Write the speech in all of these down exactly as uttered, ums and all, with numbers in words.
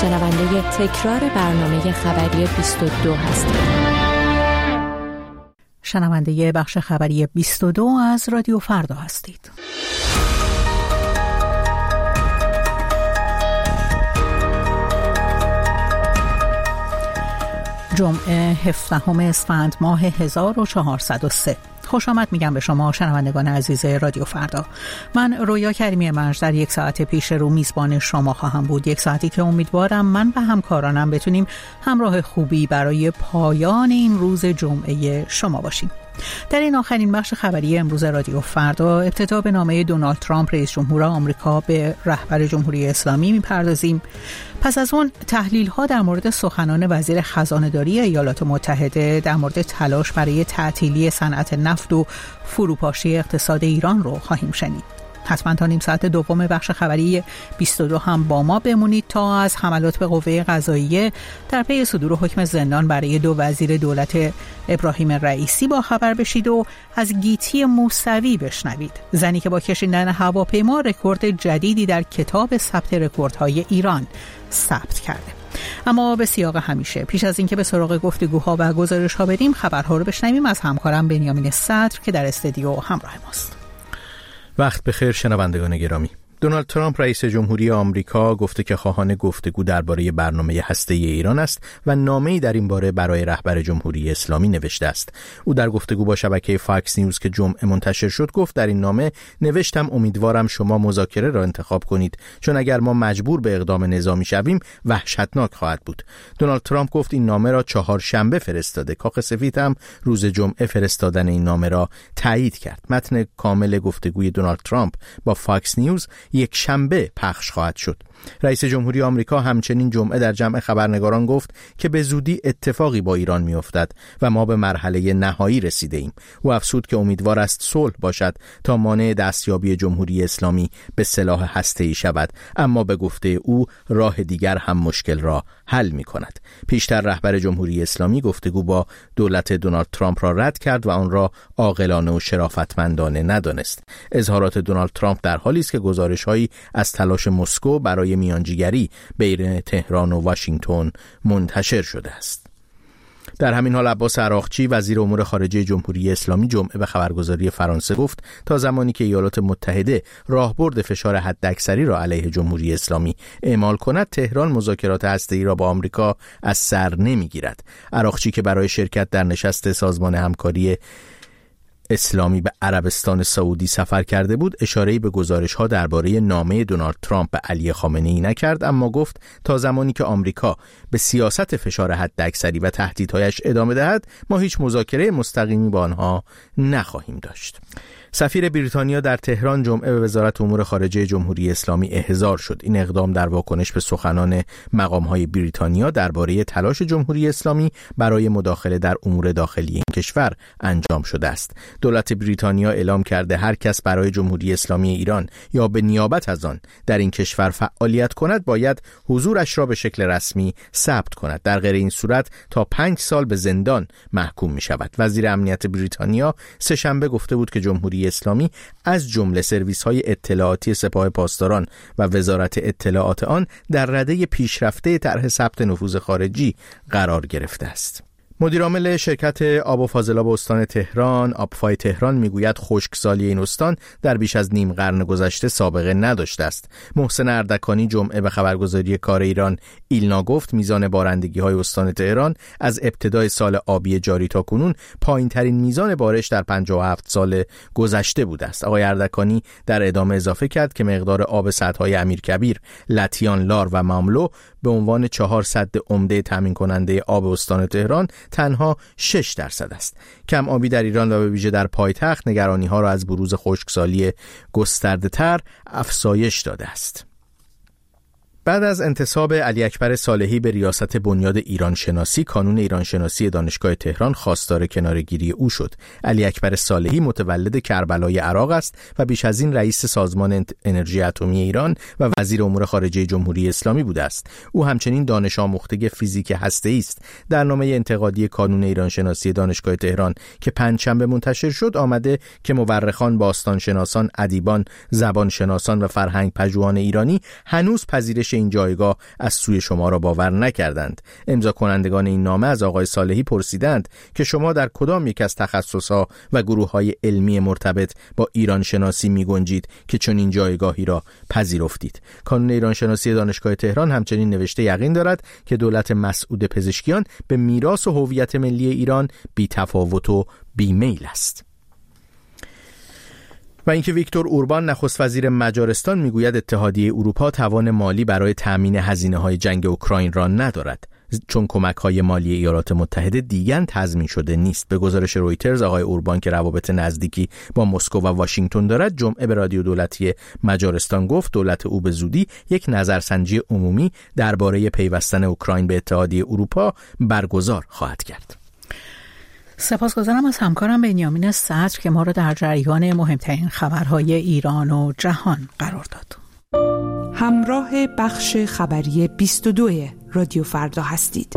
شنونده تکرار برنامه خبری بیست و دو هستید. شنونده بخش خبری بیست و دو از رادیو فردا هستید. جمعه هفدهم اسفند ماه هزار و چهارصد و سه. خوش آمد میگم به شما شنوندگان عزیز رادیو فردا. من رویا کریمی مرج در یک ساعت پیش رو میزبان شما خواهم بود، یک ساعتی که امیدوارم من و همکارانم بتونیم همراه خوبی برای پایان این روز جمعه شما باشیم. در این آخرین بخش خبری امروز رادیو فردا ابتدا به نامه دونالد ترامپ رئیس جمهور آمریکا به رهبر جمهوری اسلامی میپردازیم. پس از اون تحلیل ها در مورد سخنان وزیر خزانه‌داری ایالات متحده در مورد تلاش برای تعطیلی صنعت نفت و فروپاشی اقتصاد ایران رو خواهیم شنید. حتما تا نیم ساعت دوم بخش خبری بیست و دو هم با ما بمونید تا از حملات به قوه قضاییه در پی صدور حکم زندان برای دو وزیر دولت ابراهیم رئیسی با خبر بشید و از گیتی موسوی بشنوید، زنی که با کشیدن هواپیما رکورد جدیدی در کتاب ثبت رکوردهای ایران ثبت کرده. اما به سیاق همیشه پیش از اینکه به سراغ گفتگوها و گزارش‌ها بریم خبرها رو بشنویم از همکارم بنیامین صدر که در استودیو همراه ماست. وقت بخیر شنوندگان گرامی. دونالد ترامپ رئیس جمهوری آمریکا گفته که خواهان گفتگو درباره برنامه هسته‌ای ایران است و نامه‌ای در این باره برای رهبر جمهوری اسلامی نوشته است. او در گفتگو با شبکه فاکس نیوز که جمعه منتشر شد گفت در این نامه نوشتم امیدوارم شما مذاکره را انتخاب کنید، چون اگر ما مجبور به اقدام نظامی شویم وحشتناک خواهد بود. دونالد ترامپ گفت این نامه را چهارشنبه فرستاده. کاخ سفید هم روز جمعه فرستادن این نامه را تایید کرد. متن کامل گفتگوی دونالد ترامپ با فاکس نیوز یک شنبه پخش خواهد شد. رئیس جمهوری آمریکا همچنین جمعه در جمع خبرنگاران گفت که به زودی اتفاقی با ایران می‌افتد و ما به مرحله نهایی رسیده ایم. او افزود که امیدوار است صلح باشد تا مانع دستیابی جمهوری اسلامی به سلاح هسته‌ای شود، اما به گفته او راه دیگر هم مشکل را حل می‌کند. پیشتر رهبر جمهوری اسلامی گفتگو با دولت دونالد ترامپ را رد کرد و آن را عاقلانه و شرافتمندانه ندانست. اظهارات دونالد ترامپ در حالی است که گزارش‌هایی از تلاش مسکو برای میانجیگری بین تهران و واشنگتن منتشر شده است. در همین حال عباس عراقچی وزیر امور خارجه جمهوری اسلامی جمعه به خبرگزاری فرانسه گفت تا زمانی که ایالات متحده راهبرد فشار حداکثری را علیه جمهوری اسلامی اعمال کند تهران مذاکرات هسته‌ای را با آمریکا از سر نمیگیرد. عراقچی که برای شرکت در نشست سازمان همکاری اسلامی به عربستان سعودی سفر کرده بود اشاره‌ای به گزارش‌ها درباره نامه دونالد ترامپ به علی خامنه‌ای نکرد، اما گفت تا زمانی که آمریکا به سیاست فشار حداکثری و تهدیدهایش ادامه دهد ما هیچ مذاکره مستقیمی با آنها نخواهیم داشت. سفیر بریتانیا در تهران جمعه به وزارت امور خارجه جمهوری اسلامی احضار شد. این اقدام در واکنش به سخنان مقام‌های بریتانیا درباره تلاش جمهوری اسلامی برای مداخله در امور داخلی این کشور انجام شده است. دولت بریتانیا اعلام کرده هر کس برای جمهوری اسلامی ایران یا به نیابت از آن در این کشور فعالیت کند باید حضورش را به شکل رسمی ثبت کند. در غیر این صورت تا پنج سال به زندان محکوم می شود. وزیر امنیت بریتانیا سه‌شنبه گفته بود که جمهوری اسلامی از جمله سرویس‌های اطلاعاتی سپاه پاسداران و وزارت اطلاعات آن در رده پیشرفته طرح ثبت نفوذ خارجی قرار گرفته است. مدیرعامل شرکت آب و فاضلاب استان تهران، آبفای تهران میگوید خشکسالی این استان در بیش از نیم قرن گذشته سابقه نداشته است. محسن اردکانی جمعه به خبرگزاری کار ایران ایلنا گفت میزان بارندگی‌های استان تهران از ابتدای سال آبی جاری تا کنون پایین‌ترین میزان بارش در پنجاه و هفت سال گذشته بوده است. آقای اردکانی در ادامه اضافه کرد که مقدار آب سدهای امیرکبیر، لطیان، لار و ماملو به عنوان چهار سد عمده تامین کننده آب استان تهران تنها شش درصد است. کم آبی در ایران و به ویژه در پایتخت نگرانی‌ها را از بروز خشکسالی گسترده‌تر افزایش داده است. بعد از انتصاب علی اکبر صالحی به ریاست بنیاد ایران شناسی، کانون ایران شناسی دانشگاه تهران خواستار کناره‌گیری او شد. علی اکبر صالحی متولد کربلای عراق است و بیش از این رئیس سازمان انرژی اتمی ایران و وزیر امور خارجه جمهوری اسلامی بوده است. او همچنین دانش آموخته فیزیک هسته‌ای است. در نامه انتقادی کانون ایران شناسی دانشگاه تهران که پنجشنبه منتشر شد آمده که مورخان، باستانشناسان، ادیبان، زبانشناسان و فرهنگ پژوهان ایرانی هنوز پذیرش نمایش این جایگاه از سوی شما را باور نکردند. امضا کنندگان این نامه از آقای صالحی پرسیدند که شما در کدام یک از تخصصها و گروه‌های علمی مرتبط با ایران شناسی می‌گنجید که چون این جایگاهی را پذیرفتید. کانون ایران شناسی دانشگاه تهران همچنین نوشته یقین دارد که دولت مسعود پزشکیان به میراث و هویت ملی ایران بی‌تفاوت و بی‌میل است. و اینکه ویکتور اوربان نخست وزیر مجارستان میگوید اتحادیه اروپا توان مالی برای تأمین هزینه‌های جنگ اوکراین را ندارد، چون کمک‌های مالی ایالات متحده دیگر تضمین شده نیست. به گزارش رویترز آقای اوربان که روابط نزدیکی با مسکو و واشنگتن دارد، جمعه به رادیو دولتی مجارستان گفت دولت او به زودی یک نظرسنجی عمومی درباره پیوستن اوکراین به اتحادیه اروپا برگزار خواهد کرد. سپاسگزارم از همکارم بنیامین صدر که ما را در جریان مهمترین خبرهای ایران و جهان قرار داد. همراه بخش خبری بیست و دو رادیو فردا هستید.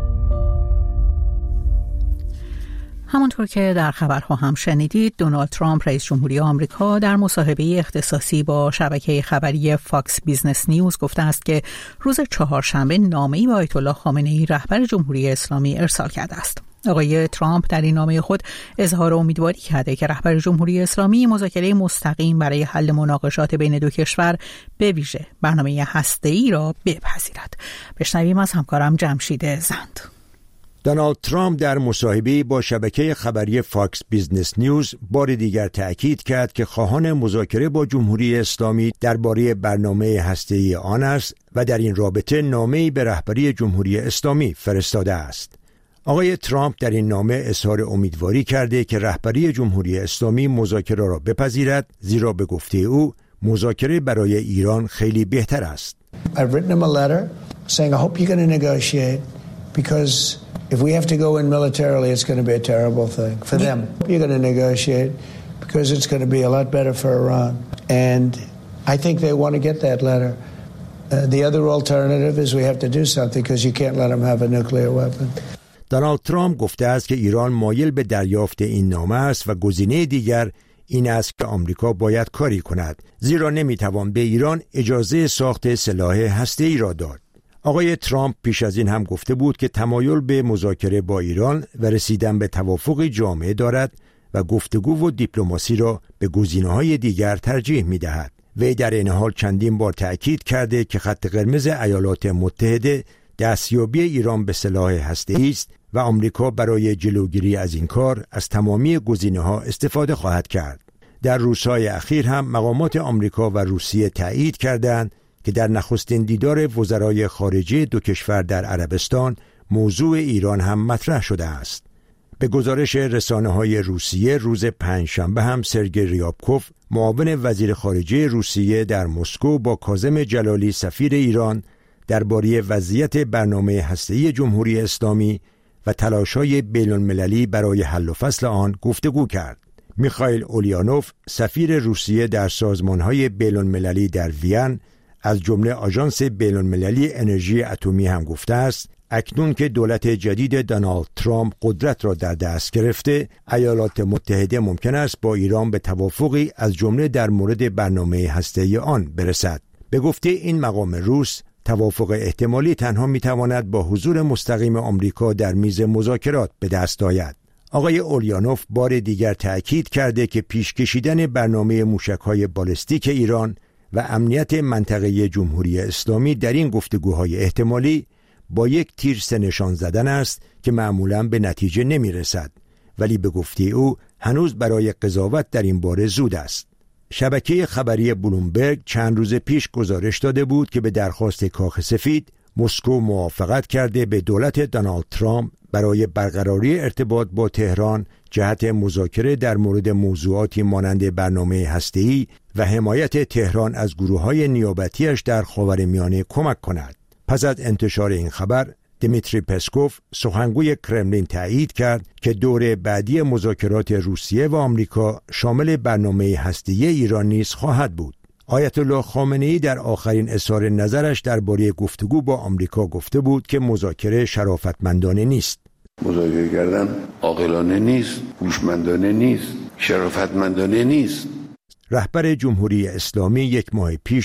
همانطور که در خبرها هم شنیدید، دونالد ترامپ رئیس جمهوری آمریکا در مصاحبه اختصاصی با شبکه خبری فاکس بیزنس نیوز گفته است که روز چهارشنبه نامه‌ای به آیت الله خامنه‌ای رهبر جمهوری اسلامی ارسال کرده است. آقای ترامپ در این نامه خود اظهار امیدواری کرده که رهبر جمهوری اسلامی مذاکره مستقیم برای حل مناقشات بین دو کشور به ویژه برنامه هسته‌ای را بپذیرد. بشنویم از همکارم جمشید زند. دونالد ترامپ در مصاحبه با شبکه خبری فاکس بیزنس نیوز بار دیگر تأکید کرد که خواهان مذاکره با جمهوری اسلامی درباره برنامه هسته‌ای آن است و در این رابطه نامه‌ای به رهبری جمهوری اسلامی فرستاده است. آقای ترامپ در این نامه اظهار امیدواری کرده که رهبری جمهوری اسلامی مذاکره را بپذیرد، زیرا به گفته او مذاکره برای ایران خیلی بهتر است. I've written him a letter saying I hope you're going to negotiate because if we have to go in militarily it's going to be a terrible thing for them. You're going to negotiate because it's going to be a lot better for Iran and I think they want to get that letter. Uh, the other alternative is we have to do something because you can't let them have a nuclear weapon. دونالد ترامپ گفته است که ایران مایل به دریافت این نامه است و گزینه دیگر این است که آمریکا باید کاری کند، زیرا نمیتوان به ایران اجازه ساخت سلاح هسته‌ای را داد. آقای ترامپ پیش از این هم گفته بود که تمایل به مذاکره با ایران و رسیدن به توافق جامعه دارد و گفتگو و دیپلماسی را به گزینه‌های دیگر ترجیح می‌دهد. وی در این حال چندین بار تأکید کرده که خط قرمز ایالات متحده دستیابی ایران به سلاح هسته‌ای است و آمریکا برای جلوگیری از این کار از تمامی گزینه‌ها استفاده خواهد کرد. در روزهای اخیر هم مقامات آمریکا و روسیه تایید کردند که در نخستین دیدار وزرای خارجه دو کشور در عربستان موضوع ایران هم مطرح شده است. به گزارش رسانه‌های روسیه روز پنجشنبه هم سرگئی ریابکوف معاون وزیر خارجه روسیه در مسکو با کاظم جلالی سفیر ایران درباره وضعیت برنامه هسته‌ای جمهوری اسلامی و تلاش‌های بین‌المللی برای حل و فصل آن گفتگو کرد. میخائیل اولیانوف سفیر روسیه در سازمان‌های بین‌المللی در وین از جمله آژانس بین‌المللی انرژی اتمی هم گفته است اکنون که دولت جدید دونالد ترامپ قدرت را در دست گرفته، ایالات متحده ممکن است با ایران به توافقی از جمله در مورد برنامه هسته‌ای آن برسد. به گفته این مقام روس، توافق احتمالی تنها میتواند با حضور مستقیم آمریکا در میز مذاکرات به دست آید. آقای اولیانوف بار دیگر تأکید کرده که پیش کشیدن برنامه موشک‌های بالستیک ایران و امنیت منطقه جمهوری اسلامی در این گفتگوهای احتمالی با یک تیر سه نشان زدن است که معمولاً به نتیجه نمیرسد، ولی به گفته او هنوز برای قضاوت در این باره زود است. شبکه خبری بلومبرگ چند روز پیش گزارش داده بود که به درخواست کاخ سفید مسکو موافقت کرده به دولت دونالد ترامپ برای برقراری ارتباط با تهران جهت مذاکره در مورد موضوعاتی مانند برنامه هسته‌ای و حمایت تهران از گروه‌های نیابتیش در خاورمیانه کمک کند. پس از انتشار این خبر، دیمیتری پسکوف سخنگوی کرملین تایید کرد که دور بعدی مذاکرات روسیه و آمریکا شامل برنامه هسته‌ای ایران نیز خواهد بود. آیت الله خامنه‌ای در آخرین اظهار نظرش درباره گفتگو با آمریکا گفته بود که مذاکره شرافتمندانه نیست. مذاکره کردن عاقلانه نیست، هوشمندانه نیست، شرافتمندانه نیست. رهبر جمهوری اسلامی یک ماه پیش هم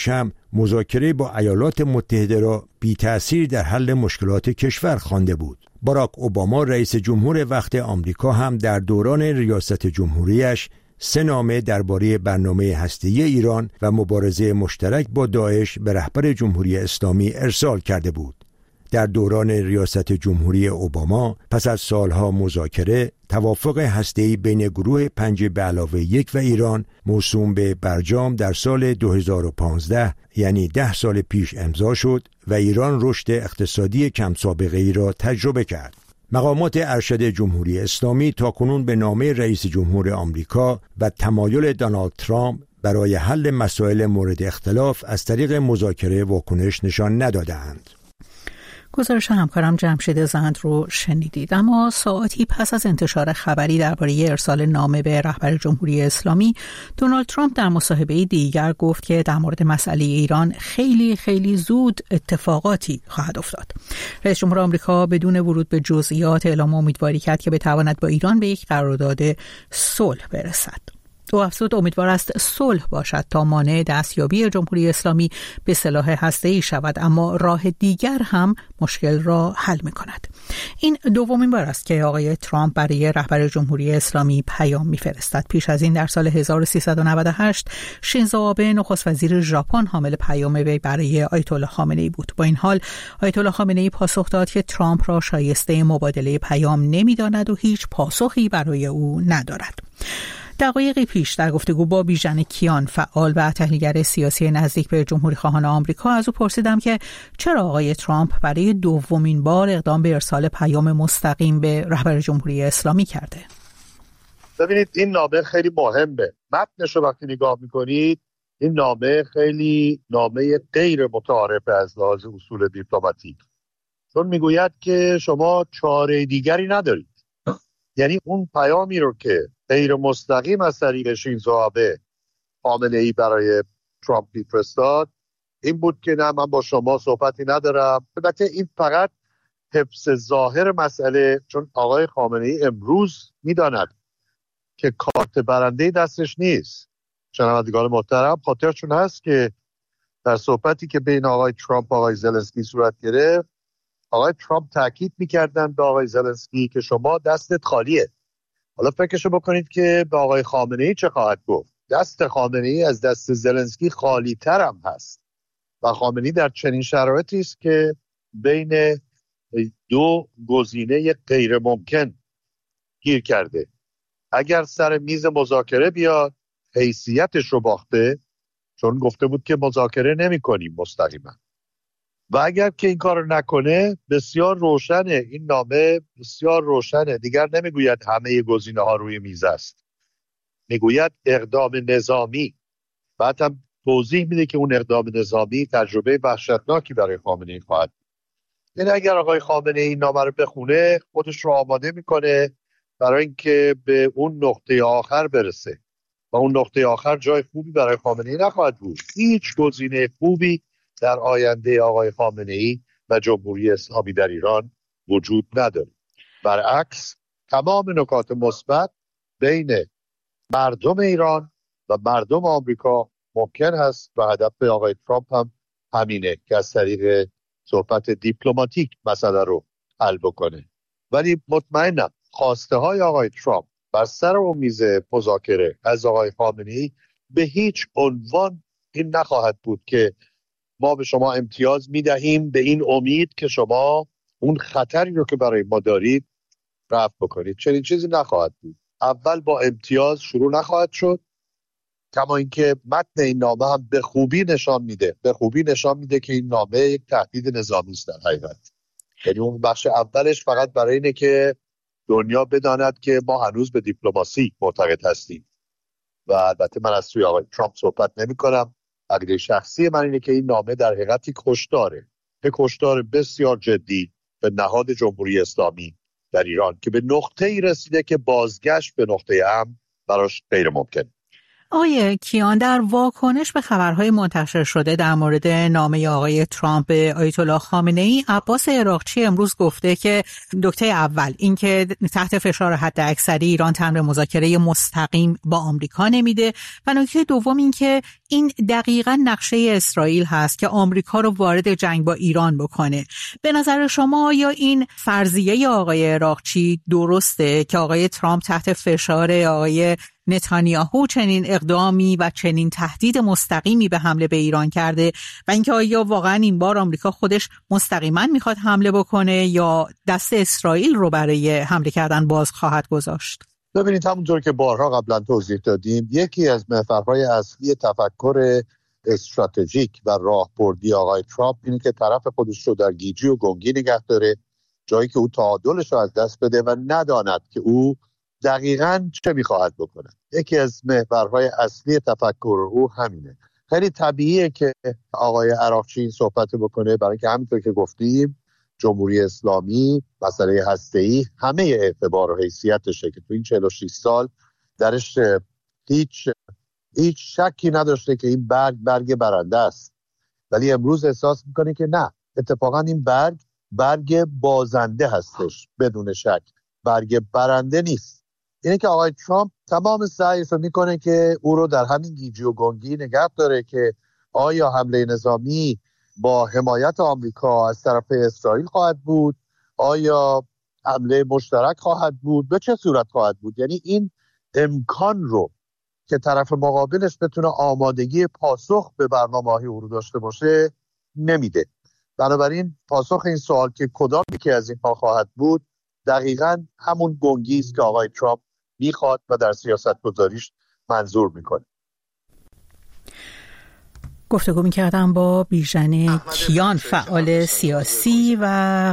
مذاکره با ایالات متحده را بی تأثیر در حل مشکلات کشور خوانده بود. باراک اوباما رئیس جمهور وقت آمریکا هم در دوران ریاست جمهوریش سه نامه درباره برنامه هسته‌ای ایران و مبارزه مشترک با داعش به رهبر جمهوری اسلامی ارسال کرده بود. در دوران ریاست جمهوری اوباما پس از سالها مذاکره، توافق هسته‌ای بین گروه پنج به علاوه یک و ایران موسوم به برجام در سال دو هزار و پانزده، یعنی ده سال پیش امضا شد و ایران رشد اقتصادی کم سابقه ای را تجربه کرد. مقامات ارشد جمهوری اسلامی تاکنون به نامه رئیس جمهور آمریکا و تمایل دونالد ترامپ برای حل مسائل مورد اختلاف از طریق مذاکره واکنش نشان ندادند. گزارش همکارم جمشید زند رو شنیدید. اما ساعتی پس از انتشار خبری درباره ارسال نامه به رهبر جمهوری اسلامی، دونالد ترامپ در مصاحبه دیگر گفت که در مورد مسئله ایران خیلی خیلی زود اتفاقاتی خواهد افتاد. رئیس جمهور آمریکا بدون ورود به جزئیات اعلام امیدواری کرد که بتواند با ایران به یک قرارداد صلح برسد. او افزود امیدوار است صلح باشد تا مانع دستیابی جمهوری اسلامی به سلاح هسته‌ای شود، اما راه دیگر هم مشکل را حل می‌کند. این دومین بار است که آقای ترامپ برای رهبر جمهوری اسلامی پیام می‌فرستد. پیش از این در سال هزار و سیصد و نود و هشت شینزو آبه نخست وزیر ژاپن حامل پیام وی برای آیت الله خامنه‌ای بود. با این حال آیت الله خامنه‌ای پاسخ داد که ترامپ را شایسته مبادله پیام نمی‌داند و هیچ پاسخی برای او ندارد. دقایقی پیش در گفتگو با بیژن کیان، فعال و تحلیلگر سیاسی نزدیک به جمهوری خواهان آمریکا، از او پرسیدم که چرا آقای ترامپ برای دومین بار اقدام به ارسال پیام مستقیم به رهبر جمهوری اسلامی کرده. ببینید این نامه خیلی مهمه. متنش رو وقتی نگاه میکنید، این نامه خیلی نامه غیر متعارف از لحاظ اصول دیپلماتیک، چون میگوید که شما چاره دیگری ندارید. یعنی اون پیامی رو که غیر مستقیم از طریق شینزو آبه خامنه‌ای برای ترامپ میفرستاد این بود که نه، من با شما صحبتی ندارم. البته این فقط حفظ ظاهر مسئله، چون آقای خامنه‌ای امروز میداند که کارت برنده دستش نیست. شنوندگان محترم، خاطرشون هست که در صحبتی که بین آقای ترامپ و آقای زلنسکی صورت گرفت، آقای ترامپ تاکید میکردن به آقای زلنسکی که شما دستت خالیه. حالا فکرشو بکنید که به آقای خامنه‌ای چه خواهد گفت. دست خامنه‌ای از دست زلنسکی خالی تر هم هست و خامنه‌ای در چنین شرایطی است که بین دو گزینه غیر ممکن گیر کرده. اگر سر میز مذاکره بیاد، حیثیتش رو باخته، چون گفته بود که مذاکره نمی کنیم مستقیما، و اگر که این کار رو نکنه، بسیار روشنه، این نامه بسیار روشنه، دیگر نمیگوید همه گزینه ها روی میز است، میگوید اقدام نظامی. بعد هم توضیح میده که اون اقدام نظامی تجربه وحشتناکی برای خامنه‌ای خواهد بود. یعنی اگر آقای خامنه‌ای این نامه رو بخونه، خودش رو آماده میکنه برای اینکه به اون نقطه آخر برسه و اون نقطه آخر جای خوبی برای خامنه‌ای نخواهد بود. هیچ گزینه خوبی در آینده آقای خامنه‌ای و جمهوری اسلامی در ایران وجود نداره. برعکس، تمام نکات مثبت بین مردم ایران و مردم آمریکا ممکن هست و هدف آقای ترامپ هم همینه که از طریق صحبت دیپلماتیک مسئله رو حل بکنه. ولی مطمئنم خواسته های آقای ترامپ بر سر اون میز مذاکره از آقای خامنه‌ای به هیچ عنوان این نخواهد بود که ما به شما امتیاز میدهیم به این امید که شما اون خطری رو که برای ما دارید رفع بکنید. چنین چیزی نخواهد بود. اول با امتیاز شروع نخواهد شد، کما اینکه متن این نامه هم به خوبی نشان میده به خوبی نشان میده که این نامه یک تهدید نظامی است در حقیقت. یعنی اون بخش اولش فقط برای اینه که دنیا بداند که ما هنوز به دیپلماسی معتقد هستیم و البته من از سوی آقای ترامپ صحبت نمی کنم. عقیده شخصی من اینه که این نامه در حقیقت کشداره، یک کشدار بسیار جدی به نهاد جمهوری اسلامی در ایران که به نقطه‌ای رسیده که بازگشت به نقطه امن براش غیر ممکن. آقای کیان، در واکنش به خبرهای منتشر شده در مورد نامه آقای ترامپ به آیت الله خامنه ای، عباس عراقچی امروز گفته که نکته اول اینکه تحت فشار حداکثری ایران تن به مذاکره مستقیم با آمریکا نمیده و نکته دوم اینکه این دقیقاً نقشه اسرائیل هست که آمریکا رو وارد جنگ با ایران بکنه. به نظر شما یا این فرضیه آقای عراقچی درسته که آقای ترامپ تحت فشار آقای نتانیاهو چنین اقدامی و چنین تهدید مستقیمی به حمله به ایران کرده و اینکه آیا واقعا این بار آمریکا خودش مستقیما میخواد حمله بکنه یا دست اسرائیل رو برای حمله کردن باز خواهد گذاشت؟ ببینید، همونطور که بارها قبلا توضیح دادیم، یکی از محورهای اصلی تفکر استراتژیک و راهبردی آقای ترامپ اینه که طرف خودش رو در گیجی و گنگی نگه داره، جایی که او تعادلش رو از دست بده و نداند که او دقیقاً چه میخواهد بکنه. یکی از محورهای اصلی تفکر او همینه. خیلی طبیعیه که آقای عراقچی این صحبت بکنه، برای که همینطور که گفتیم جمهوری اسلامی، مسئله هسته‌ای، همه اعتبار و حیثیتشه که تو این چهل و شش سال درش هیچ هیچ شکی نداشته که این برگ برگ برنده است، ولی امروز احساس میکنه که نه، اتفاقا این برگ برگ بازنده هستش، بدون شک برگ برنده نیست. اینه که آقای ترامپ تمام سعیش رو میکنه که او رو در همین گیجی و گنگی نگه داره که آیا حمله نظامی با حمایت آمریکا از طرف اسرائیل خواهد بود، آیا حمله مشترک خواهد بود، به چه صورت خواهد بود. یعنی این امکان رو که طرف مقابلش بتونه آمادگی پاسخ به برنامه‌های او رو داشته باشه نمیده. بنابراین پاسخ این سوال که کدام یکی از اینها خواهد بود دقیقاً همون گنگی است که آقای ترامپ میخواد و در سیاست گذاریش منظور میکنه. گفتگو میکردم با بیژن کیان، فعال سیاسی و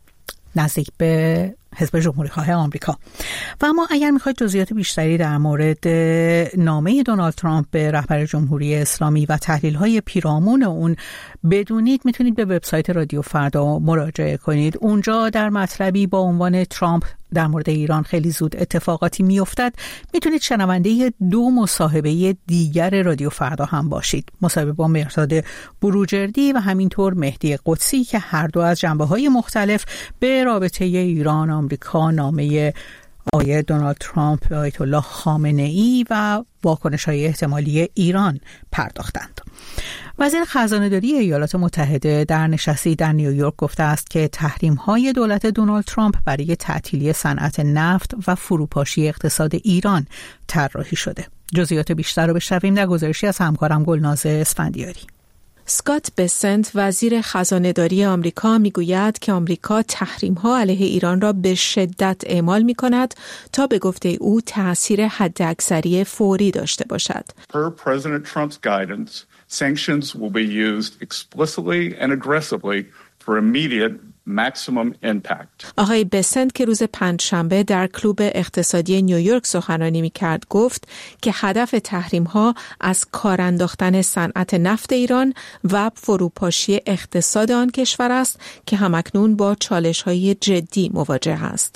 نزدیک به حزب جمهوری خواه آمریکا. و اما اگر میخواید جزئیات بیشتری در مورد نامه دونالد ترامپ به رهبر جمهوری اسلامی و تحلیل‌های پیرامون اون بدونید، میتونید به وبسایت رادیو فردا مراجعه کنید. اونجا در مطلبی با عنوان ترامپ در مورد ایران خیلی زود اتفاقاتی میافتد میتونید شنونده دو مصاحبه دیگر رادیو فردا هم باشید. مصاحبه با مهرداد بروجردی و همینطور مهدی قدسی که هر دو از جنبه‌های مختلف به رابطه ایران آمریکا، نامه آقای دونالد ترامپ به آیت الله خامنه ای و واکنش‌های احتمالی ایران پرداختند. وزیر خزانه‌داری ایالات متحده در نشستی در نیویورک گفته است که تحریم‌های دولت دونالد ترامپ برای تعطیلی صنعت نفت و فروپاشی اقتصاد ایران طراحی شده. جزئیات بیشتر رو بشنویم در گزارشی از همکارم گلناز اسفندیاری. اسکات بسنت وزیر خزانه‌داری آمریکا میگوید که آمریکا تحریم‌ها علیه ایران را به شدت اعمال می‌کند تا به گفته او تأثیر حداکثری فوری داشته باشد. Per President Trump's guidance, sanctions will be used explicitly and aggressively for immediate maximum impact. آقای بسنت که روز پنجشنبه در کلوب اقتصادی نیویورک سخنرانی می‌کرد گفت که هدف تحریم‌ها از کار انداختن صنعت نفت ایران و فروپاشی اقتصاد آن کشور است که همکنون با چالش‌های جدی مواجه است.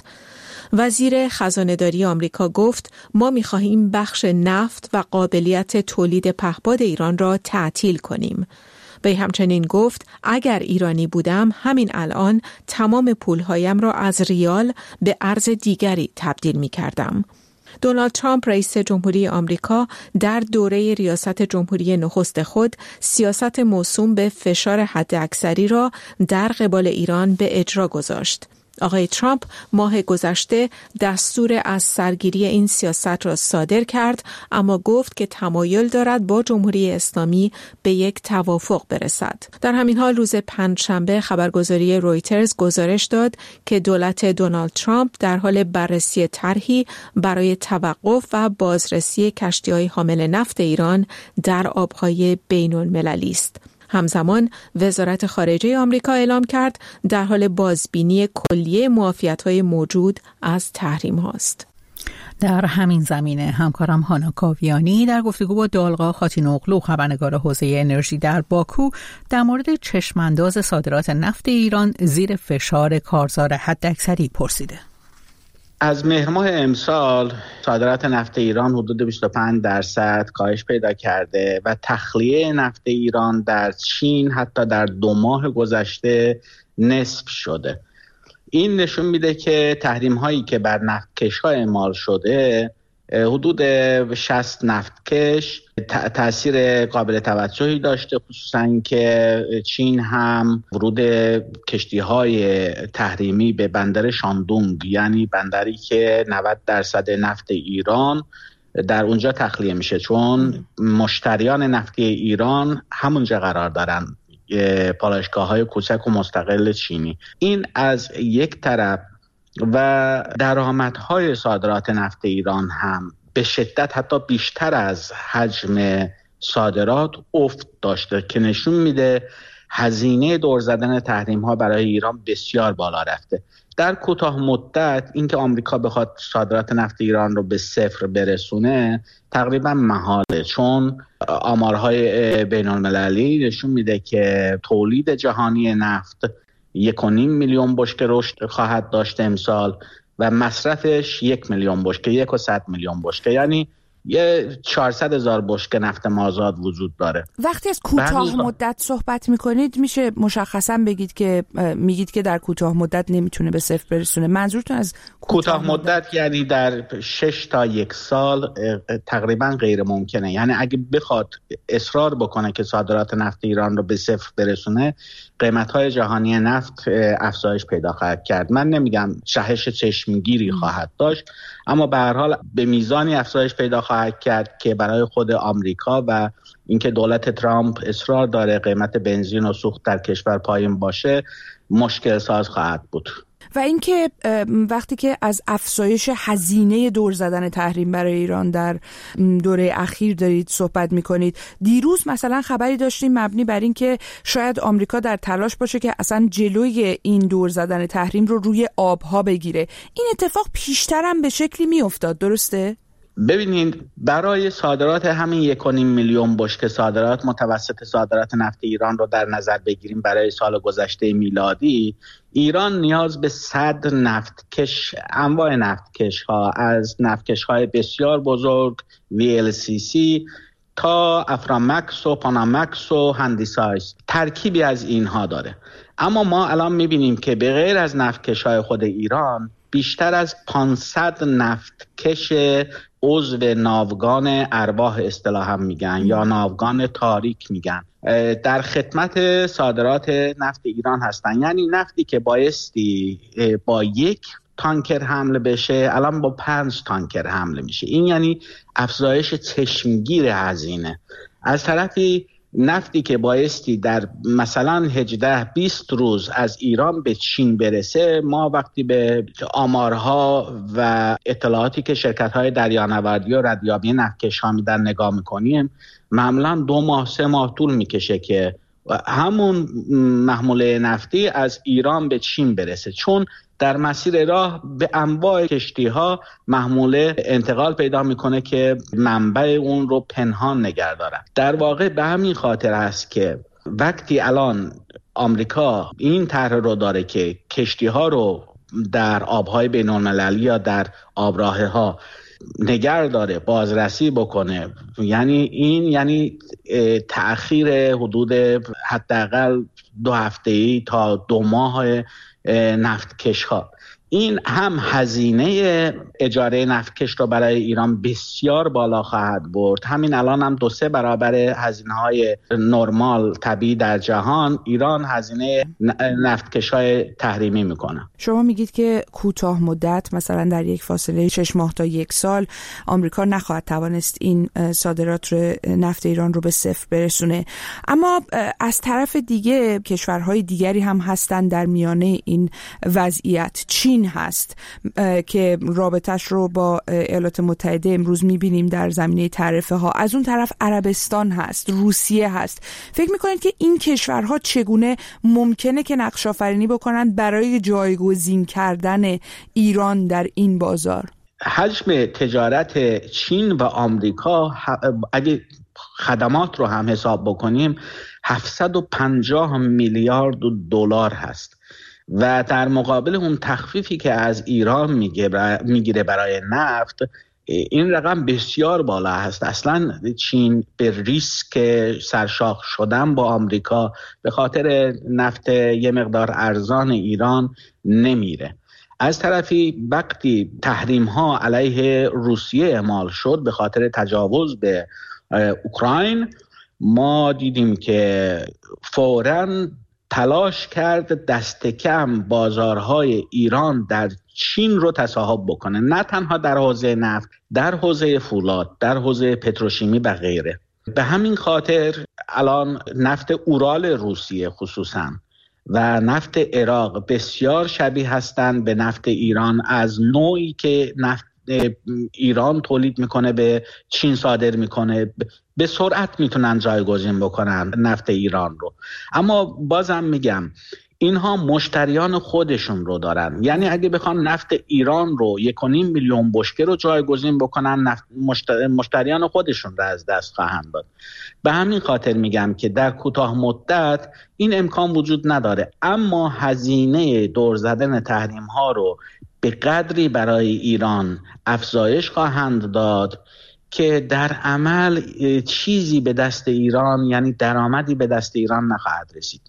وزیر خزانه‌داری آمریکا گفت ما می‌خواهیم بخش نفت و قابلیت تولید پهپاد ایران را تعطیل کنیم. وی همچنین گفت اگر ایرانی بودم همین الان تمام پولهایم را از ریال به ارز دیگری تبدیل می کردم. دونالد ترامپ رئیس جمهوری آمریکا در دوره ریاست جمهوری نخست خود سیاست موسوم به فشار حداکثری را در قبال ایران به اجرا گذاشت. آقای ترامپ ماه گذشته دستور از سرگیری این سیاست را صادر کرد، اما گفت که تمایل دارد با جمهوری اسلامی به یک توافق برسد. در همین حال روز پنجشنبه خبرگزاری رویترز گزارش داد که دولت دونالد ترامپ در حال بررسی طرحی برای توقف و بازرسی کشتی‌های حامل نفت ایران در آبهای بین‌المللی است. همزمان وزارت خارجه آمریکا اعلام کرد در حال بازبینی کلیه معافیت‌های موجود از تحریم هاست. در همین زمینه همکارم هانا کاویانی در گفتگو با دالقا خاتینوغلو خبرنگار حوزه انرژی در باکو در مورد چشمانداز صادرات نفت ایران زیر فشار کارزار حداکثری پرسیده. از مهر ماه امسال صادرات نفت ایران حدود بیست و پنج درصد کاهش پیدا کرده و تخلیه نفت ایران در چین حتی در دو ماه گذشته نصف شده. این نشون میده که تحریم هایی که بر نفتکش ها اعمال شده حدود شصت نفتکش تأثیر قابل توجهی داشته، خصوصا که چین هم ورود کشتی های تحریمی به بندر شاندونگ، یعنی بندری که نود درصد نفت ایران در اونجا تخلیه میشه، چون مشتریان نفتی ایران همونجا قرار دارن، پالایشگاه های کوچک و مستقل چینی. این از یک طرف و درآمدهای صادرات نفت ایران هم به شدت حتی بیشتر از حجم صادرات افت داشته که نشون میده هزینه دور زدن تحریم ها برای ایران بسیار بالا رفته. در کوتاه مدت اینکه آمریکا بخواد صادرات نفت ایران رو به صفر برسونه تقریبا محاله، چون آمارهای بین المللی نشون میده که تولید جهانی نفت یک و نیم میلیون بشکه رشد خواهد داشت امسال و مصرفش یک میلیون بشکه، یک و صد میلیون بشکه، یعنی یه چهارصد هزار بشکه نفت مازاد وجود داره. وقتی از کوتاه مدت صحبت میکنید میشه مشخصا بگید که میگید که در کوتاه مدت نمیتونه به صفر برسونه، منظورتون از کوتاه, کوتاه مدت, مدت یعنی در شش تا یک سال تقریبا غیر ممکنه. یعنی اگه بخواد اصرار بکنه که صادرات نفت ایران رو به صفر برسونه، قیمت‌های جهانی نفت افزایش پیدا خواهد کرد. من نمیگم جهش چشمگیری خواهد داشت، اما به هر حال به میزانی افزایش پیدا خواهد کرد که برای خود آمریکا و اینکه دولت ترامپ اصرار داره قیمت بنزین و سوخت در کشور پایین باشه مشکل ساز خواهد بود. و اینکه وقتی که از افزایش هزینه دور زدن تحریم برای ایران در دوره اخیر دارید صحبت میکنید، دیروز مثلا خبری داشتیم مبنی بر این که شاید آمریکا در تلاش باشه که اصلا جلوی این دور زدن تحریم رو روی آبها بگیره. این اتفاق پیشتر هم به شکلی میافتاد، درسته؟ ببینید برای صادرات همین یک و نیم میلیون بشکه صادرات متوسط صادرات نفت ایران رو در نظر بگیریم برای سال گذشته میلادی، ایران نیاز به صد نفتکش، انواع نفتکش ها از نفتکش های بسیار بزرگ وی ال سی سی تا افرامکس و پانامکس و هندیسایز، ترکیبی از اینها داره. اما ما الان میبینیم که به غیر از نفتکش های خود ایران بیشتر از پانصد نفتکش عضو ناوگان ارواح اصطلاحاً میگن یا ناوگان تاریک میگن در خدمت صادرات نفت ایران هستن. یعنی نفتی که بایستی با یک تانکر حمل بشه الان با پنج تانکر حمل میشه. این یعنی افزایش چشمگیر هزینه. از طرفی نفتی که بایستی در مثلا هجده بیست روز از ایران به چین برسه، ما وقتی به آمارها و اطلاعاتی که شرکت‌های دریانوردی و ردیابی نفتکش ها میدن نگاه میکنیم، معمولا دو ماه سه ماه طول میکشه که همون محموله نفتی از ایران به چین برسه، چون در مسیر راه به انواع کشتی ها محموله انتقال پیدا میکنه که منبع اون رو پنهان نگه دارن. در واقع به همین خاطر است که وقتی الان آمریکا این طرح رو داره که کشتی ها رو در آبهای بین المللی یا در آبراه ها نگه داره، بازرسی بکنه، یعنی این یعنی تأخیر حدود حداقل دو هفته‌ای تا دو ماه نفتکش ها. این هم هزینه اجاره نفتکش رو برای ایران بسیار بالا خواهد برد. همین الان هم دو سه برابر هزینه های نرمال طبیعی در جهان ایران هزینه نفتکش های تحریمی میکنه. شما میگید که کوتاه مدت مثلا در یک فاصله شش ماه تا یک سال آمریکا نخواهد توانست این صادرات رو نفت ایران رو به صفر برسونه، اما از طرف دیگه کشورهای دیگری هم هستن در میانه این وضعیت. چین هست که رابطش رو با ایالات متحده امروز میبینیم در زمینه تعرفه ها. از اون طرف عربستان هست، روسیه هست. فکر میکنید که این کشورها چگونه ممکنه که نقش آفرینی بکنن برای جایگزین کردن ایران در این بازار؟ حجم تجارت چین و آمریکا اگه خدمات رو هم حساب بکنیم هفتصد و پنجاه میلیارد دلار هست و در مقابل اون تخفیفی که از ایران میگیره برای نفت، این رقم بسیار بالا هست. اصلا چین به ریسک سرشاخ شدن با آمریکا به خاطر نفت یه مقدار ارزان ایران نمیره. از طرفی وقتی تحریم ها علیه روسیه اعمال شد به خاطر تجاوز به اوکراین، ما دیدیم که فوراً تلاش کرد دست کم بازارهای ایران در چین رو تصاحب بکنه، نه تنها در حوزه نفت، در حوزه فولاد، در حوزه پتروشیمی و غیره. به همین خاطر الان نفت اورال روسیه خصوصاً و نفت عراق بسیار شبیه هستند به نفت ایران، از نوعی که نفت ایران تولید میکنه به چین صادر میکنه، به سرعت میتونن جایگزین بکنن نفت ایران رو. اما بازم میگم اینها مشتریان خودشون رو دارن، یعنی اگه بخوان نفت ایران رو یک و نیم میلیون بشکه رو جایگزین بکنن، نفت مشتریان خودشون رو از دست خواهند داد. به همین خاطر میگم که در کوتاه مدت این امکان وجود نداره، اما هزینه دور زدن تحریم ها رو به قدری برای ایران افزایش خواهند داد که در عمل چیزی به دست ایران، یعنی درآمدی به دست ایران نخواهد رسید.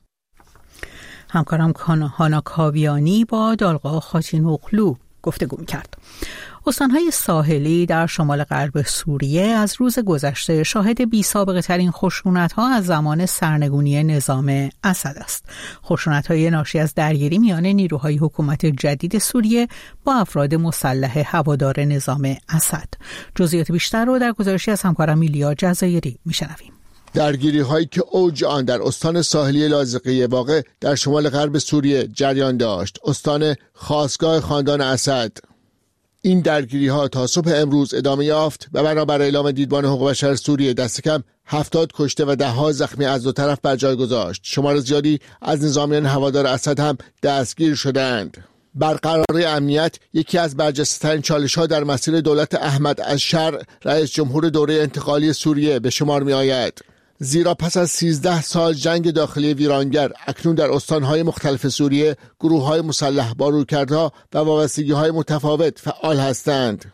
همکارم هانا کاویانی با دالقا خاچینوغلو گفتگو می‌کرد. استان‌های ساحلی در شمال غرب سوریه از روز گذشته شاهد بی‌سابقه ترین خشونت‌ها از زمان سرنگونی نظام اسد است. خشونت‌های ناشی از درگیری میان نیروهای حکومت جدید سوریه با افراد مسلح هوادار نظام اسد. جزئیات بیشتر رو در گزارشی از همکارم میلیا جزایری می‌شنویم. درگیری هایی که اوج آن در استان ساحلی لاذقیه واقع در شمال غرب سوریه جریان داشت، استان خاستگاه خاندان اسد. این درگیری ها تا صبح امروز ادامه یافت و بنابر اعلام دیدبان حقوق بشر سوریه دست کم هفتاد کشته و ده ها زخمی از دو طرف بر جای گذاشت. شمار زیادی از نظامیان هوادار اسد هم دستگیر شدند. برقراری امنیت یکی از برجسته‌ترین چالش‌ها در مسیر دولت احمد الشرع رئیس جمهور دوره انتقالی سوریه به شمار می‌آید. زیرا پس از سیزده سال جنگ داخلی ویرانگر، اکنون در استانهای مختلف سوریه گروه‌های مسلح با رویکردها و وابستگی‌های متفاوت فعال هستند.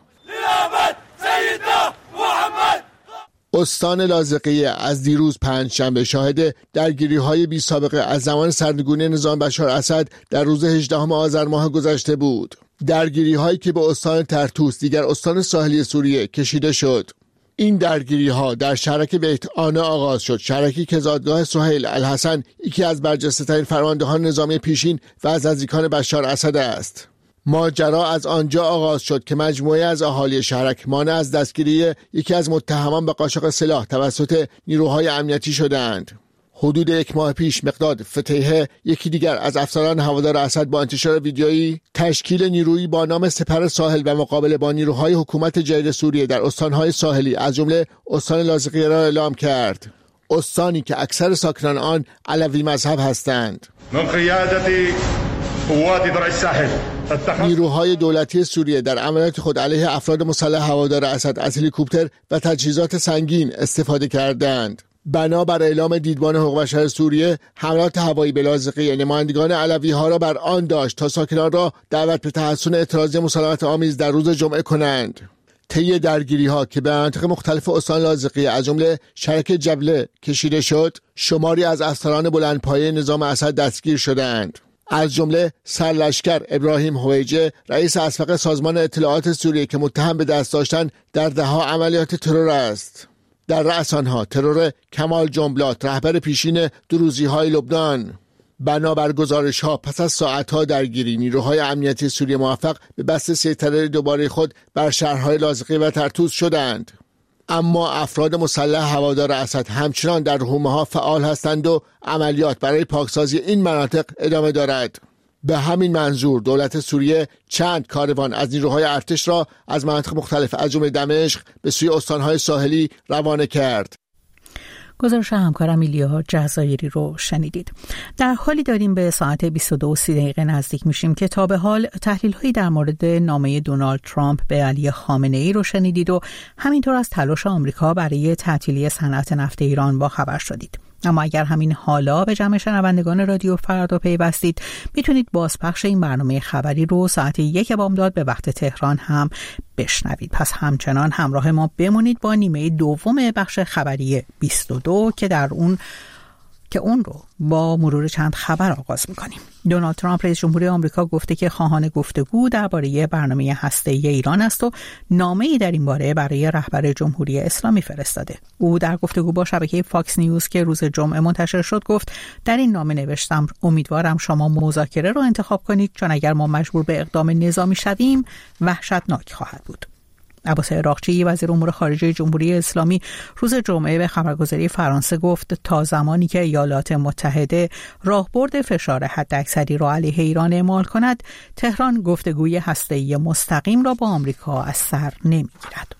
استان لاذقیه از دیروز پنجشنبه شاهد درگیری‌های بی‌سابقه از زمان سرنگونی نظام بشار اسد در روز هجدهم آذر ماه گذشته بود. درگیری‌هایی که به استان ترتوس، دیگر استان ساحلی سوریه، کشیده شد. این درگیری ها در شهرک بیت آنه آغاز شد، شهرکی که زادگاه سهیل الحسن، یکی از برجسته ترین فرماندهان نظامی پیشین و از نزدیکان بشار اسد است. ماجرا از آنجا آغاز شد که مجموعه از اهالی شهرک مانع از دستگیری یکی از متهمان به قاچاق سلاح توسط نیروهای امنیتی شدند. حدود یک ماه پیش مقداد فتیحه، یکی دیگر از افسران هوادار اسد، با انتشار ویدیویی تشکیل نیرویی با نام سپر ساحل و مقابله با نیروهای حکومت جدید سوریه در استانهای ساحلی از جمله استان لاذقیه را اعلام کرد. استانی که اکثر ساکنان آن علوی مذهب هستند. من قیادت قوات درع الساحل نیروهای دولتی سوریه در عملیات خود علیه افراد مسلح هوادار اسد از هلیکوپتر و تجهیزات سنگین استفاده کردند. بنابر اعلام دیدبان حقوق بشر سوریه، حملات هوایی به لاذقیه نمایندگان علوی ها را بر آن داشت تا ساکنان را دعوت به تحسن اعتراضی مسالمت آمیز در روز جمعه کنند. طی درگیری ها که به مناطق مختلف استان لاذقیه از جمله شهرک جبله کشیده شد، شماری از افسران بلندپایه نظام اسد دستگیر شدند. از جمله سرلشکر ابراهیم هویجه، رئیس اسبق سازمان اطلاعات سوریه که متهم به دست داشتن در ده‌ها عملیات ترور است. در رأس آنها ترور کمال جنبلات، رهبر پیشین دروزی‌های لبنان. بنابر گزارش‌ها پس از ساعت‌ها درگیری، نیروهای امنیتی سوریه موفق به بسط سیطره دوباره خود بر شهرهای لاذقیه و ترتوس شدند. اما افراد مسلح هوادار اسد همچنان در حومه‌ها فعال هستند و عملیات برای پاکسازی این مناطق ادامه دارد. به همین منظور دولت سوریه چند کاروان از نیروهای ارتش را از مناطق مختلف از جمله دمشق به سوی استانهای ساحلی روانه کرد. گزارش همکارم میلیا جزایری رو شنیدید. در حالی داریم به ساعت بیست و دو و سی دقیقه نزدیک میشیم که تا به حال تحلیل‌هایی در مورد نامه دونالد ترامپ به علی خامنه‌ای رو شنیدید و همینطور از تلاش آمریکا برای تعطیلی صنعت نفت ایران با خبر شدید. اما اگر همین حالا به جمع شنوندگان رادیو فردا پیوستید، میتونید بازپخش این برنامه خبری رو ساعت یک بامداد به وقت تهران هم بشنوید. پس همچنان همراه ما بمونید با نیمه دوم بخش خبری بیست و دو که در اون که اون رو با مرور چند خبر آغاز میکنیم. دونالد ترامپ رئیس جمهوری آمریکا گفته که خواهان گفتگو درباره برنامه هسته‌ای ایران است و نامه‌ای در این باره برای رهبر جمهوری اسلامی فرستاده. او در گفتگو با شبکه فاکس نیوز که روز جمعه منتشر شد گفت در این نامه نوشتم امیدوارم شما مذاکره رو انتخاب کنید، چون اگر ما مجبور به اقدام نظامی شویم وحشتناک خواهد بود. عباس عراقچی وزیر امور خارجه جمهوری اسلامی روز جمعه به خبرگزاری فرانسه گفت تا زمانی که ایالات متحده راهبرد فشار حداکثری را علیه ایران اعمال کند، تهران گفتگوی هسته‌ای مستقیم را با آمریکا از سر نمیگیرد.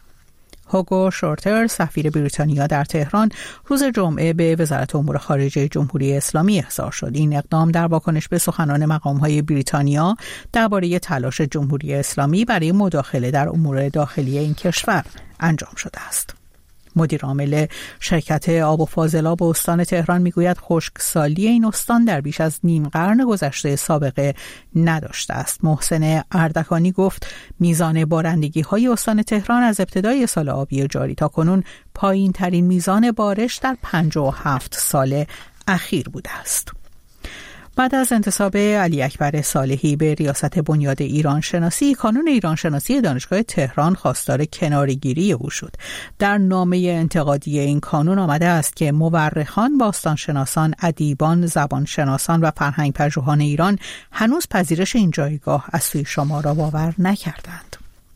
هوگو شورتر سفیر بریتانیا در تهران روز جمعه به وزارت امور خارجه جمهوری اسلامی احضار شد. این اقدام در واکنش به سخنان مقام‌های بریتانیا درباره تلاش جمهوری اسلامی برای مداخله در امور داخلی این کشور انجام شده است. مدیر عامل شرکت آب و فاضلاب استان تهران میگوید خشکسالی این استان در بیش از نیم قرن گذشته سابقه نداشته است. محسن اردکانی گفت میزان بارندگی های استان تهران از ابتدای سال آبی جاری تا کنون پایین ترین میزان بارش در پنجاه و هفت سال اخیر بوده است. بعد از انتصاب علی اکبر صالحی به ریاست بنیاد ایران شناسی، کانون ایران شناسی دانشگاه تهران خواستار کناره‌گیری او شد. در نامه انتقادی این کانون آمده است که مورخان، باستانشناسان، ادیبان، زبانشناسان و فرهنگ پژوهان ایران هنوز پذیرش این جایگاه از سوی شما را باور نکردند.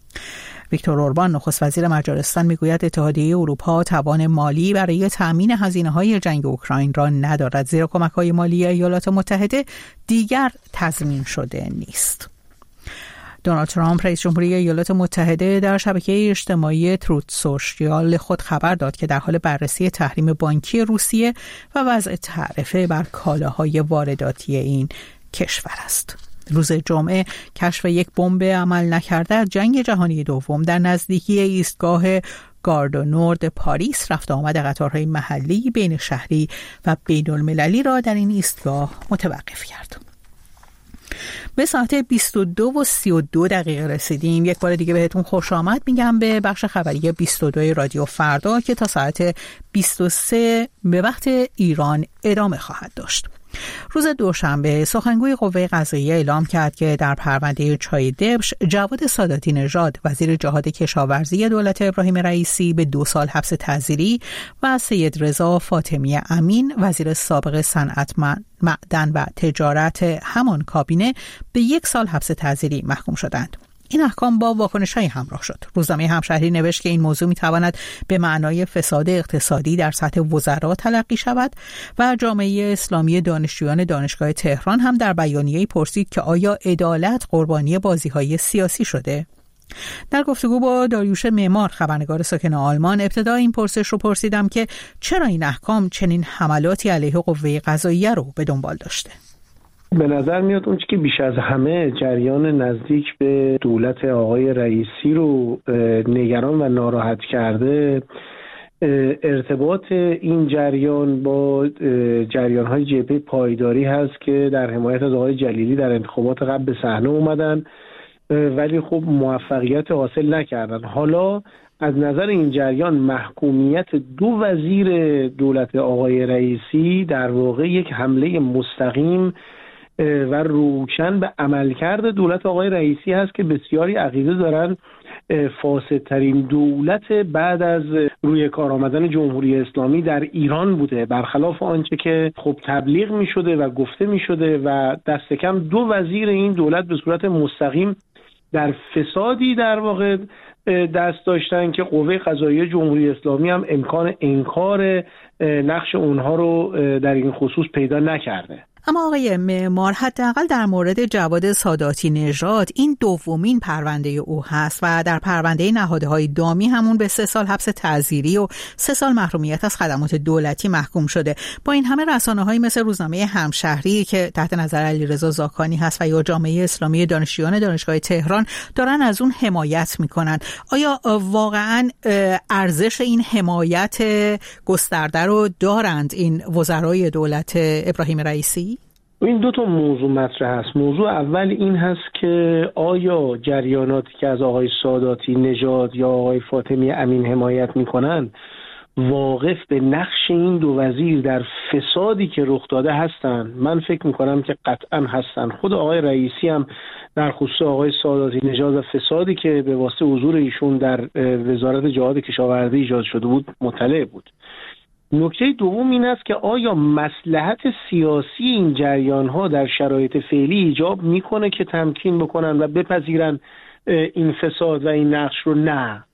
ویکتور اوربان نخست وزیر مجارستان میگوید اتحادیه اروپا توان مالی برای تأمین هزینه‌های جنگ اوکراین را ندارد، زیرا کمک‌های مالی ایالات متحده دیگر تضمین شده نیست. دونالد ترامپ رئیس جمهوری ایالات متحده در شبکه اجتماعی تروت سوشیال خود خبر داد که در حال بررسی تحریم بانکی روسیه و وضع تعرفه بر کالاهای وارداتی این کشور است. روز جمعه کشف یک بمب عمل نکرده از جنگ جهانی دوم در نزدیکی ایستگاه گاردو نورد پاریس رفت آمد قطارهای محلی، بین شهری و بین المللی را در این ایستگاه متوقف کرد. به ساعت بیست و دو و سی و دو دقیقه رسیدیم. یک بار دیگه بهتون خوش آمد میگم به بخش خبری بیست و دو رادیو فردا که تا ساعت بیست و سه به وقت ایران ادامه خواهد داشت. روز دوشنبه سخنگوی قوه قضاییه اعلام کرد که در پرونده چای دبش جواد ساداتی نژاد وزیر جهاد کشاورزی دولت ابراهیم رئیسی به دو سال حبس تعزیری و سید رضا فاطمی امین وزیر سابق صنعت معدن و تجارت همان کابینه به یک سال حبس تعزیری محکوم شدند. این احکام با واکنش‌های همراه شد. روزنامه همشهری نوشت که این موضوع می‌تواند به معنای فساد اقتصادی در سطح وزرا تلقی شود و جامعه اسلامی دانشجویان دانشگاه تهران هم در بیانیه‌ای پرسید که آیا عدالت قربانی بازی‌های سیاسی شده؟ در گفتگو با داریوش معمار خبرنگار ساکن آلمان ابتدا این پرسش رو پرسیدم که چرا این احکام چنین حملاتی علیه قوه قضاییه رو به دنبال داشته؟ به نظر میاد اون چیزی که بیش از همه جریان نزدیک به دولت آقای رئیسی رو نگران و ناراحت کرده ارتباط این جریان با جریان‌های جبهه پایداری هست که در حمایت از آقای جلیلی در انتخابات قبل به صحنه اومدن ولی خب موفقیت حاصل نکردن. حالا از نظر این جریان محکومیت دو وزیر دولت آقای رئیسی در واقع یک حمله مستقیم و روشن به عملکرد دولت آقای رئیسی هست که بسیاری عقیده دارن فاسدترین دولت بعد از روی کار آمدن جمهوری اسلامی در ایران بوده، برخلاف آنچه که خب تبلیغ می شده و گفته می شده و دست کم دو وزیر این دولت به صورت مستقیم در فسادی در واقع دست داشتن که قوه قضاییه جمهوری اسلامی هم امکان انکار نقش اونها رو در این خصوص پیدا نکرده. اما آقای معمار، حداقل در مورد جواد ساداتی نژاد این دومین پرونده او هست و در پرونده نهادهای دامی همون به سه سال حبس تعزیری و سه سال محرومیت از خدمات دولتی محکوم شده. با این همه رسانه‌هایی مثل روزنامه همشهری که تحت نظر علیرضا زاکانی هست و یا جامعه اسلامی دانشجویان دانشگاه تهران دارن از اون حمایت میکنن. آیا واقعا ارزش این حمایت گسترده رو دارند این وزرای دولت ابراهیم رئیسی؟ این دو تا موضوع مطرح هست. موضوع اول این هست که آیا جریاناتی که از آقای ساداتی نژاد یا آقای فاطمی امین حمایت میکنن واقف به نقش این دو وزیر در فسادی که رخ داده هستن؟ من فکر میکنم که قطعا هستن. خود آقای رئیسی هم در خصوص آقای ساداتی نژاد و فسادی که به واسطه حضور ایشون در وزارت جهاد کشاورزی ایجاد شده بود مطلع بود. نکته دوم این است که آیا مصلحت سیاسی این جریان‌ها در شرایط فعلی ایجاب میکنه که تمکین بکنن و بپذیرن این فساد و این نقش رو؟ نه،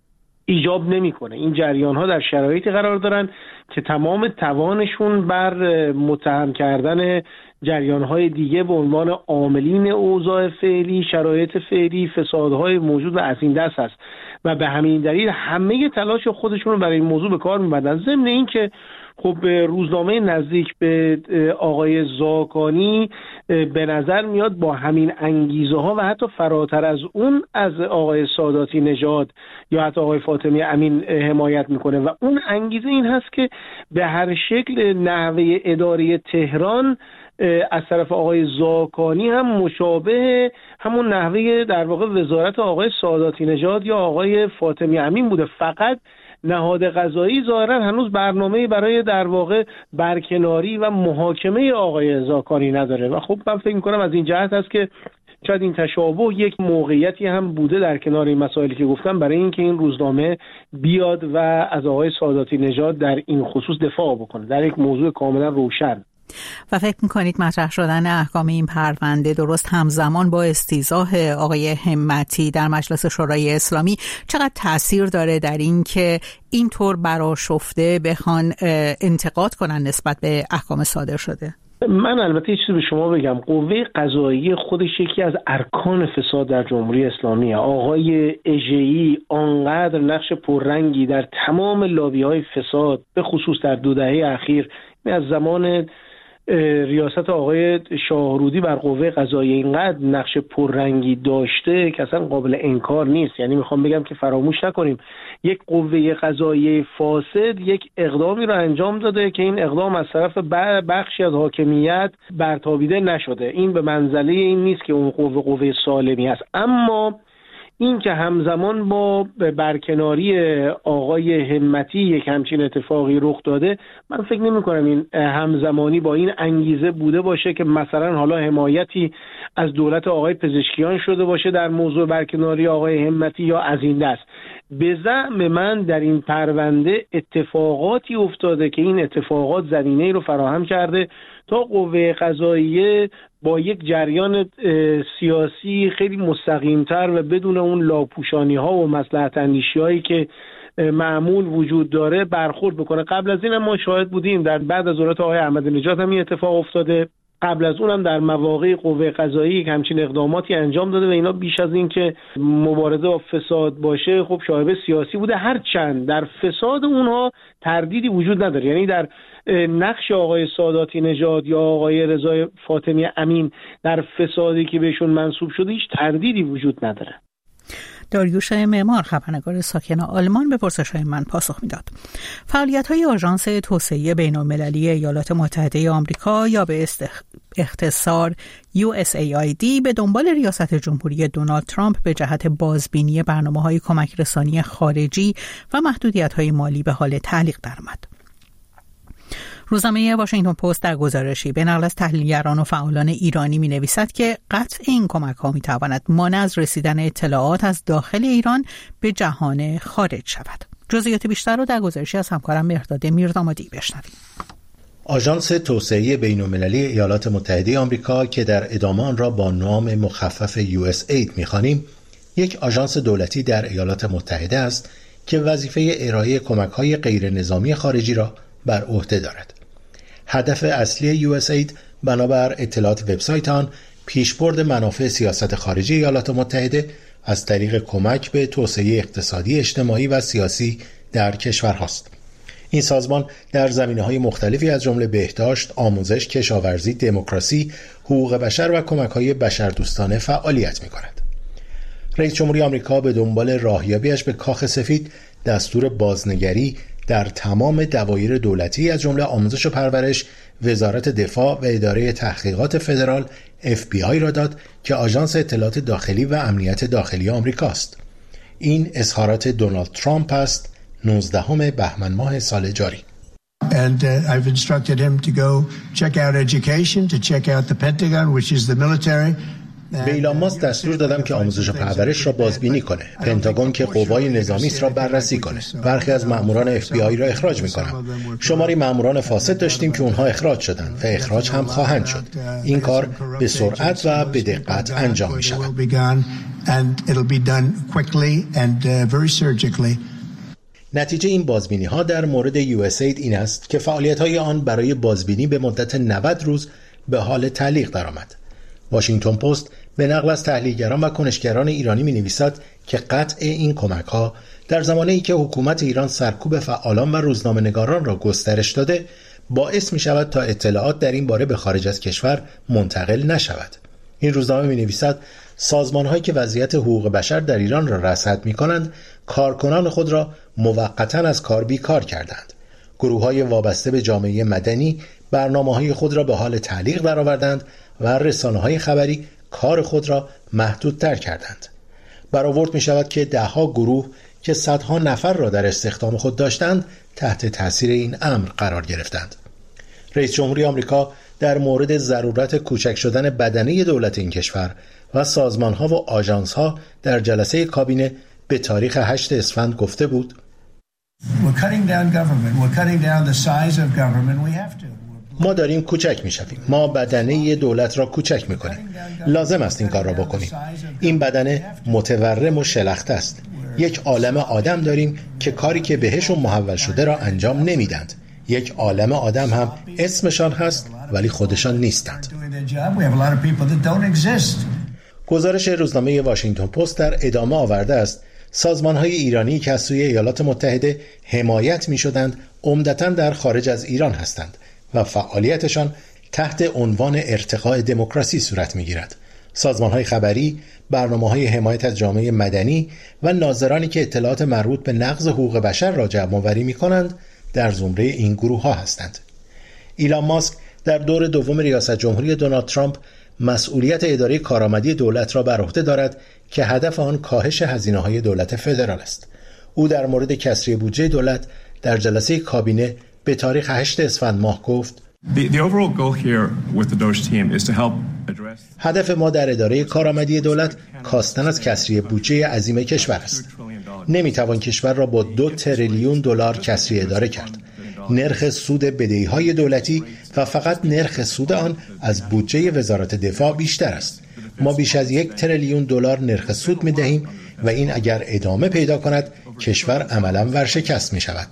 ایجاب نمیکنه. این جریان‌ها در شرایطی قرار دارن که تمام توانشون بر متهم کردن جریان‌های دیگه به عنوان عاملین اوضاع فعلی، شرایط فعلی، فسادهای موجود و از این دست هست و به همین دلیل همه تلاش خودشون رو برای این موضوع به کار می‌برن. ضمن این که خب روزنامه نزدیک به آقای زاکانی به نظر میاد با همین انگیزه ها و حتی فراتر از اون از آقای ساداتی نژاد یا حتی آقای فاطمی امین حمایت میکنه و اون انگیزه این هست که به هر شکل نحوه اداره تهران از طرف آقای زاکانی هم مشابه همون نحوه در واقع وزارت آقای ساداتی نژاد یا آقای فاطمی امین بوده. فقط نهاد قضایی ظاهرا هنوز برنامه‌ای برای در واقع برکناری و محاکمه آقای زاکانی نداره و خب من فکر می‌کنم از این جهت است که شاید این تشابه یک موقعیتی هم بوده در کنار این مسائلی که گفتم برای اینکه این روزنامه بیاد و از آقای ساداتی نژاد در این خصوص دفاع بکنه در یک موضوع کاملا روشن. و فکر میکنید مطرح شدن احکام این پرونده درست همزمان با استیضاح آقای همتی در مجلس شورای اسلامی چقدر تأثیر داره در این که اینطور برآشفته بخوان انتقاد کنن نسبت به احکام صادر شده؟ من البته یه چیزی به شما بگم. قوه قضاییه خودش یکی از ارکان فساد در جمهوری اسلامیه. آقای اژه‌ای آنقدر نقش پررنگی در تمام لابی‌های فساد به خصوص در دو دهه اخیر از زمان ریاست آقای شاهرودی بر قوه قضاییه اینقدر نقش پررنگی داشته که اصلا قابل انکار نیست. یعنی میخوام بگم که فراموش نکنیم یک قوه قضاییه فاسد یک اقدامی رو انجام داده که این اقدام از طرف بخشی از حاکمیت برتابیده نشده. این به منزله این نیست که اون قوه قوه سالمی است. اما این که همزمان با برکناری آقای همتی یک همچین اتفاقی رخ داده، من فکر نمی کنم این همزمانی با این انگیزه بوده باشه که مثلا حالا حمایتی از دولت آقای پزشکیان شده باشه در موضوع برکناری آقای همتی یا از این دست. به زعم من در این پرونده اتفاقاتی افتاده که این اتفاقات زمینه‌ای رو فراهم کرده تا قوه قضاییه با یک جریان سیاسی خیلی مستقیمتر و بدون اون لاپوشانی ها و مصلحت اندیشی هایی که معمول وجود داره برخورد بکنه. قبل از این هم ما شاهد بودیم در بعد از دولت آقای احمدی نژاد هم این اتفاق افتاده. قبل از اون هم در مواقع قوه قضایی همچین اقداماتی انجام داده و اینا بیش از این که مبارزه با فساد باشه خب شایبه سیاسی بوده، هرچند در فساد اونها تردیدی وجود نداره. یعنی در نقش آقای ساداتی نژاد یا آقای رضا فاطمی امین در فسادی که بهشون منسوب شده هیچ تردیدی وجود نداره. داریوش معمار، خبرنگار ساکن آلمان، به پرسش‌های من پاسخ میداد. فعالیت‌های آژانس توسعه بین‌المللی ایالات متحده آمریکا یا به اختصار یو اس ای آی دی به دنبال ریاست جمهوری دونالد ترامپ به جهت بازبینی برنامه‌های کمک رسانی خارجی و محدودیت‌های مالی به حال تعلیق درآمد. روزنامه واشنگتن پست در گزارشی به نقل از تحلیلگران و فعالان ایرانی می نویسد که قطع این کمک ها می تواند مانع از رسیدن اطلاعات از داخل ایران به جهان خارج شود. جزئیات بیشتر رو در گزارشی از همکارم مهرداد میردامادی بشنویم. آژانس توسعه بین‌المللی ایالات متحده آمریکا که در ادامه آن را با نام مخفف یو اس اید می‌خوانیم، یک آژانس دولتی در ایالات متحده است که وظیفه ارائه کمک‌های غیر نظامی خارجی را بر عهده دارد. هدف اصلی یو اس اید بنابر اطلاعات وبسایت آن پیشبرد منافع سیاست خارجی ایالات متحده از طریق کمک به توسعه اقتصادی، اجتماعی و سیاسی در کشورهاست. این سازمان در زمینه‌های مختلفی از جمله بهداشت، آموزش، کشاورزی، دموکراسی، حقوق بشر و کمک‌های بشردوستانه فعالیت می‌کند. رئیس جمهوری آمریکا به دنبال راهیابیش به کاخ سفید دستور بازنگری در تمام دوایر دولتی از جمله آموزش و پرورش، وزارت دفاع و اداره تحقیقات فدرال اف بی آی را داد که آژانس اطلاعات داخلی و امنیت داخلی آمریکاست. این اظهارات دونالد ترامپ است نوزدهم بهمن ماه سال جاری. And uh, I've instructed him to go check out education, to check out the Pentagon, which is the military. به ایلان ماسک دستور دادم که آموزش و پرورش را بازبینی کنه، پنتاگون که قوای نظامی را بررسی کنه. برخی از مأموران اف بی آی را اخراج می‌کنم. شماری مأموران فاسد داشتیم که اونها اخراج شدند و اخراج هم خواهند شد. این کار به سرعت و به دقت انجام می‌شود. نتیجه این بازبینی‌ها در مورد یو اس اید این است که فعالیت‌های آن برای بازبینی به مدت نود روز به حال تعلیق درآمد. واشنگتن پست به نقل از تحلیلگران و کنشگران ایرانی می‌نویسد که قطع این کمک‌ها در زمانی که حکومت ایران سرکوب فعالان و روزنامه‌نگاران را گسترش داده باعث می‌شود تا اطلاعات در این باره به خارج از کشور منتقل نشود. این روزنامه می‌نویسد سازمان‌هایی که وضعیت حقوق بشر در ایران را رصد می‌کنند کارکنان خود را موقتاً از کار بیکار کردند. گروه‌های وابسته به جامعه مدنی برنامه‌های خود را به حال تعلیق درآوردند و رسانه‌های خبری کار خود را محدودتر کردند. برآورد می‌شود که ده‌ها گروه که صدها نفر را در استخدام خود داشتند تحت تاثیر این امر قرار گرفتند. رئیس جمهوری آمریکا در مورد ضرورت کوچک شدن بدنه دولت این کشور و سازمان‌ها و آژانس‌ها در جلسه کابینه به تاریخ هشتم اسفند گفته بود: ما داریم کوچک می‌شویم. ما بدنه دولت را کوچک می‌کنیم. لازم است این کار را بکنیم. این بدنه متورم و شلخته است. یک عالمه آدم داریم که کاری که بهشون محول شده را انجام نمیدند. یک عالمه آدم هم اسمشان هست ولی خودشان نیستند. گزارش روزنامه واشنگتن پست در ادامه آورده است سازمان‌های ایرانی که از سوی ایالات متحده حمایت می‌شدند عمدتاً در خارج از ایران هستند و فعالیتشان تحت عنوان ارتقاء دموکراسی صورت می‌گیرد. سازمان‌های خبری، برنامه‌های حمایت از جامعه مدنی و ناظرانی که اطلاعات مربوط به نقض حقوق بشر را جمع‌آوری می‌کنند در زمره این گروه‌ها هستند. ایلان ماسک در دور دوم ریاست جمهوری دونالد ترامپ مسئولیت اداره کارآمدی دولت را بر عهده دارد که هدف آن کاهش هزینه‌های دولت فدرال است. او در مورد کسری بودجه دولت در جلسه کابینه به تاریخ هشتم اسفند ماه گفت: هدف ما در اداره کارآمدی دولت کاستن از کسری بودجه عظیم کشور است. نمیتوان کشور را با دو تریلیون دلار کسری اداره کرد. نرخ سود بدهی‌های دولتی و فقط نرخ سود آن از بودجه وزارت دفاع بیشتر است. ما بیش از یک تریلیون دلار نرخ سود می‌دهیم و این اگر ادامه پیدا کند کشور عملاً ورشکست می‌شود.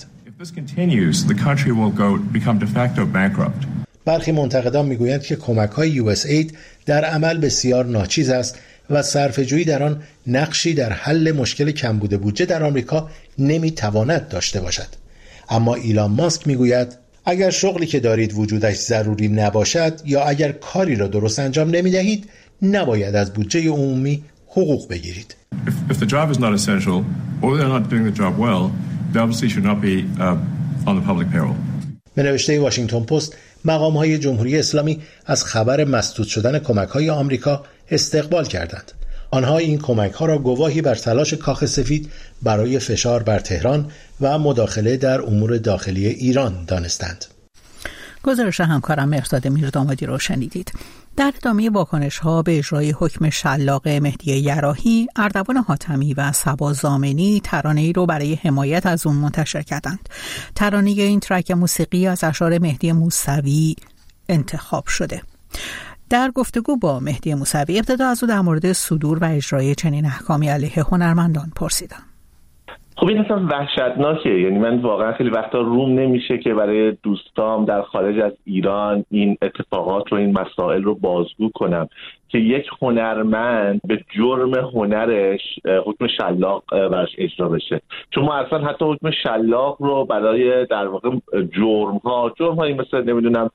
برخی منتقدان می‌گویند که کمک‌های یو اس اید در عمل بسیار ناچیز است و صرفه‌جویی در آن نقشی در حل مشکل کمبود بودجه در آمریکا نمی‌تواند داشته باشد. اما ایلان ماسک میگوید اگر شغلی که دارید وجودش ضروری نباشد یا اگر کاری را درست انجام نمی‌دهید نباید از بودجه عمومی حقوق بگیرید. If, if the job is not essential or they're not doing the job well, they obviously should not be uh, on the public payroll. به نوشته واشنگتن پست مقام‌های جمهوری اسلامی از خبر مسدود شدن کمک‌های آمریکا استقبال کردند. آنها این کمک‌ها را گواهی بر تلاش کاخ سفید برای فشار بر تهران و مداخله در امور داخلی ایران دانستند. گزارش همکارم مهرزاد میردامادی را شنیدید. در ادامه واکنش‌ها به اجرای حکم شلاق مهدی یراحی، اردوان حاتمی و صبا زامنی ترانه‌ای رو برای حمایت از اون منتشر کردند. ترانه این ترک موسیقی از اشعار مهدی موسوی انتخاب شده. در گفتگو با مهدی موسوی ابتدا از او در مورد صدور و اجرای چنین احکامی علیه هنرمندان پرسیدم. خب این اصلا وحشتناکه. یعنی من واقعا خیلی وقتا روم نمیشه که برای دوستام در خارج از ایران این اتفاقات رو، این مسائل رو بازگو کنم که یک هنرمند به جرم هنرش حکم شلاق برش اجرا بشه. چون ما اصلا حتی حکم شلاق رو برای در واقع جرم ها جرم هایی مثل نمیدونم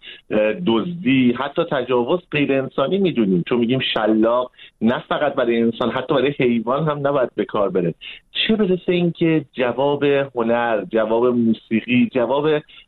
دزدی، حتی تجاوز غیر انسانی میدونیم، چون میگیم شلاق نه فقط برای انسان، حتی برای حیوان هم نباید به کار بره. چه برسه این که جواب هنر، جواب موسیقی، جواب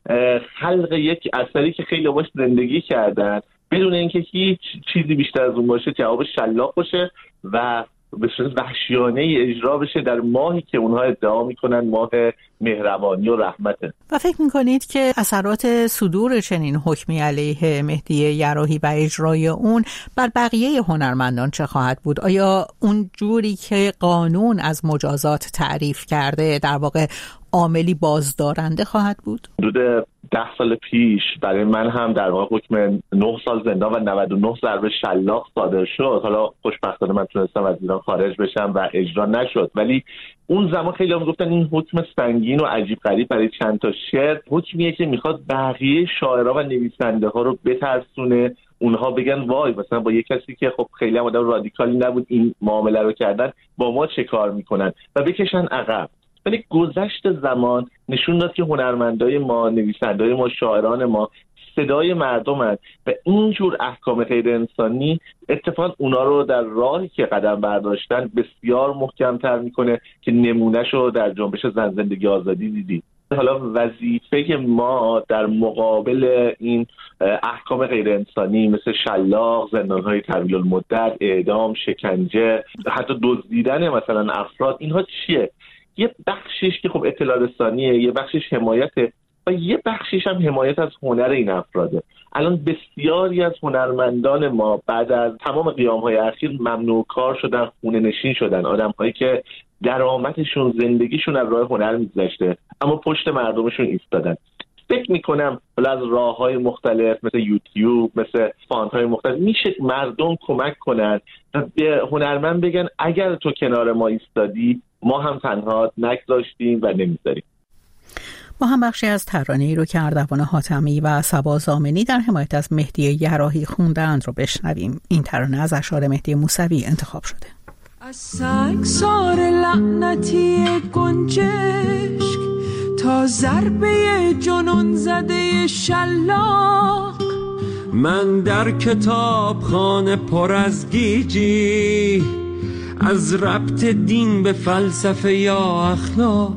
خلق یک اثری که خیلی باش زندگی کردن بدون اینکه هیچ چیزی بیشتر از اون باشه جواب شلاق باشه و به صورت وحشیانه اجرا بشه در ماهی که اونها ادعا میکنن ماه مهربانی و رحمته. و فکر میکنید که اثرات صدور چنین حکمی علیه مهدی یراحی و اجرای اون بر بقیه هنرمندان چه خواهد بود؟ آیا اون جوری که قانون از مجازات تعریف کرده در واقع عاملی بازدارنده خواهد بود؟ حدود ده سال پیش برای من هم در واقع حکم نه سال زندان و نود و نه ضربه شلاق صادر شد. حالا خوشبختانه من تونستم از ایران خارج بشم و اجرا نشد، ولی اون زمان خیلی هم گفتن این حکم سنگین و عجیب غریب برای چند تا شعر، حکمیه که میخواد بقیه شاعرها و نویسنده ها رو بترسونه، اونها بگن وای مثلا با یک کسی که خب خیلی هم آدم رادیکالی نبود این معامله رو کردن، با ما چه کار میکنن و بکشن عقب. ولی گذشت زمان نشون داد که هنرمندای ما، نویسندای ما، شاعران ما صدای مردم هست و اینجور احکام غیر انسانی اتفاقا اونا رو در راهی که قدم برداشتن بسیار محکم‌تر میکنه که نمونهشو در جنبش زن زندگی آزادی دیدی. حالا وظیفه ما در مقابل این احکام غیر انسانی مثل شلاق، زندان‌های طویل المدت، اعدام، شکنجه، حتی دزدیدن مثلا افراد، اینها چیه؟ یه بخشش که خب اطلاع رسانیه، یه بخشش حمایته و یه بخشش هم حمایت از هنر این افراده. الان بسیاری از هنرمندان ما بعد از تمام قیام‌های اخیر ممنوع کار شدن، خونه نشین شدن، آدم‌هایی که درآمدشون، زندگیشون از راه هنر می‌گذشته اما پشت مردمشون ایستادن. فکر میکنم از راه‌های مختلف مثل یوتیوب، مثل فاندهای مختلف میشه مردم کمک کنن و به هنرمند بگن اگر تو کنار ما ایستادی ما هم تنها نگذاشتیم و نمیذاریم. ما هم بخشی از ترانه‌ای رو که اردوان حاتمی و صبا زامنی در حمایت از مهدی یراحی خوندند رو بشنویم. این ترانه از اشعار مهدی موسوی انتخاب شده. از سنگسار لعنتی گنجشک تا ضربه جنون زده شلاق، من در کتابخانه پر از گیجی، از ربط دین به فلسفه یا اخلاق.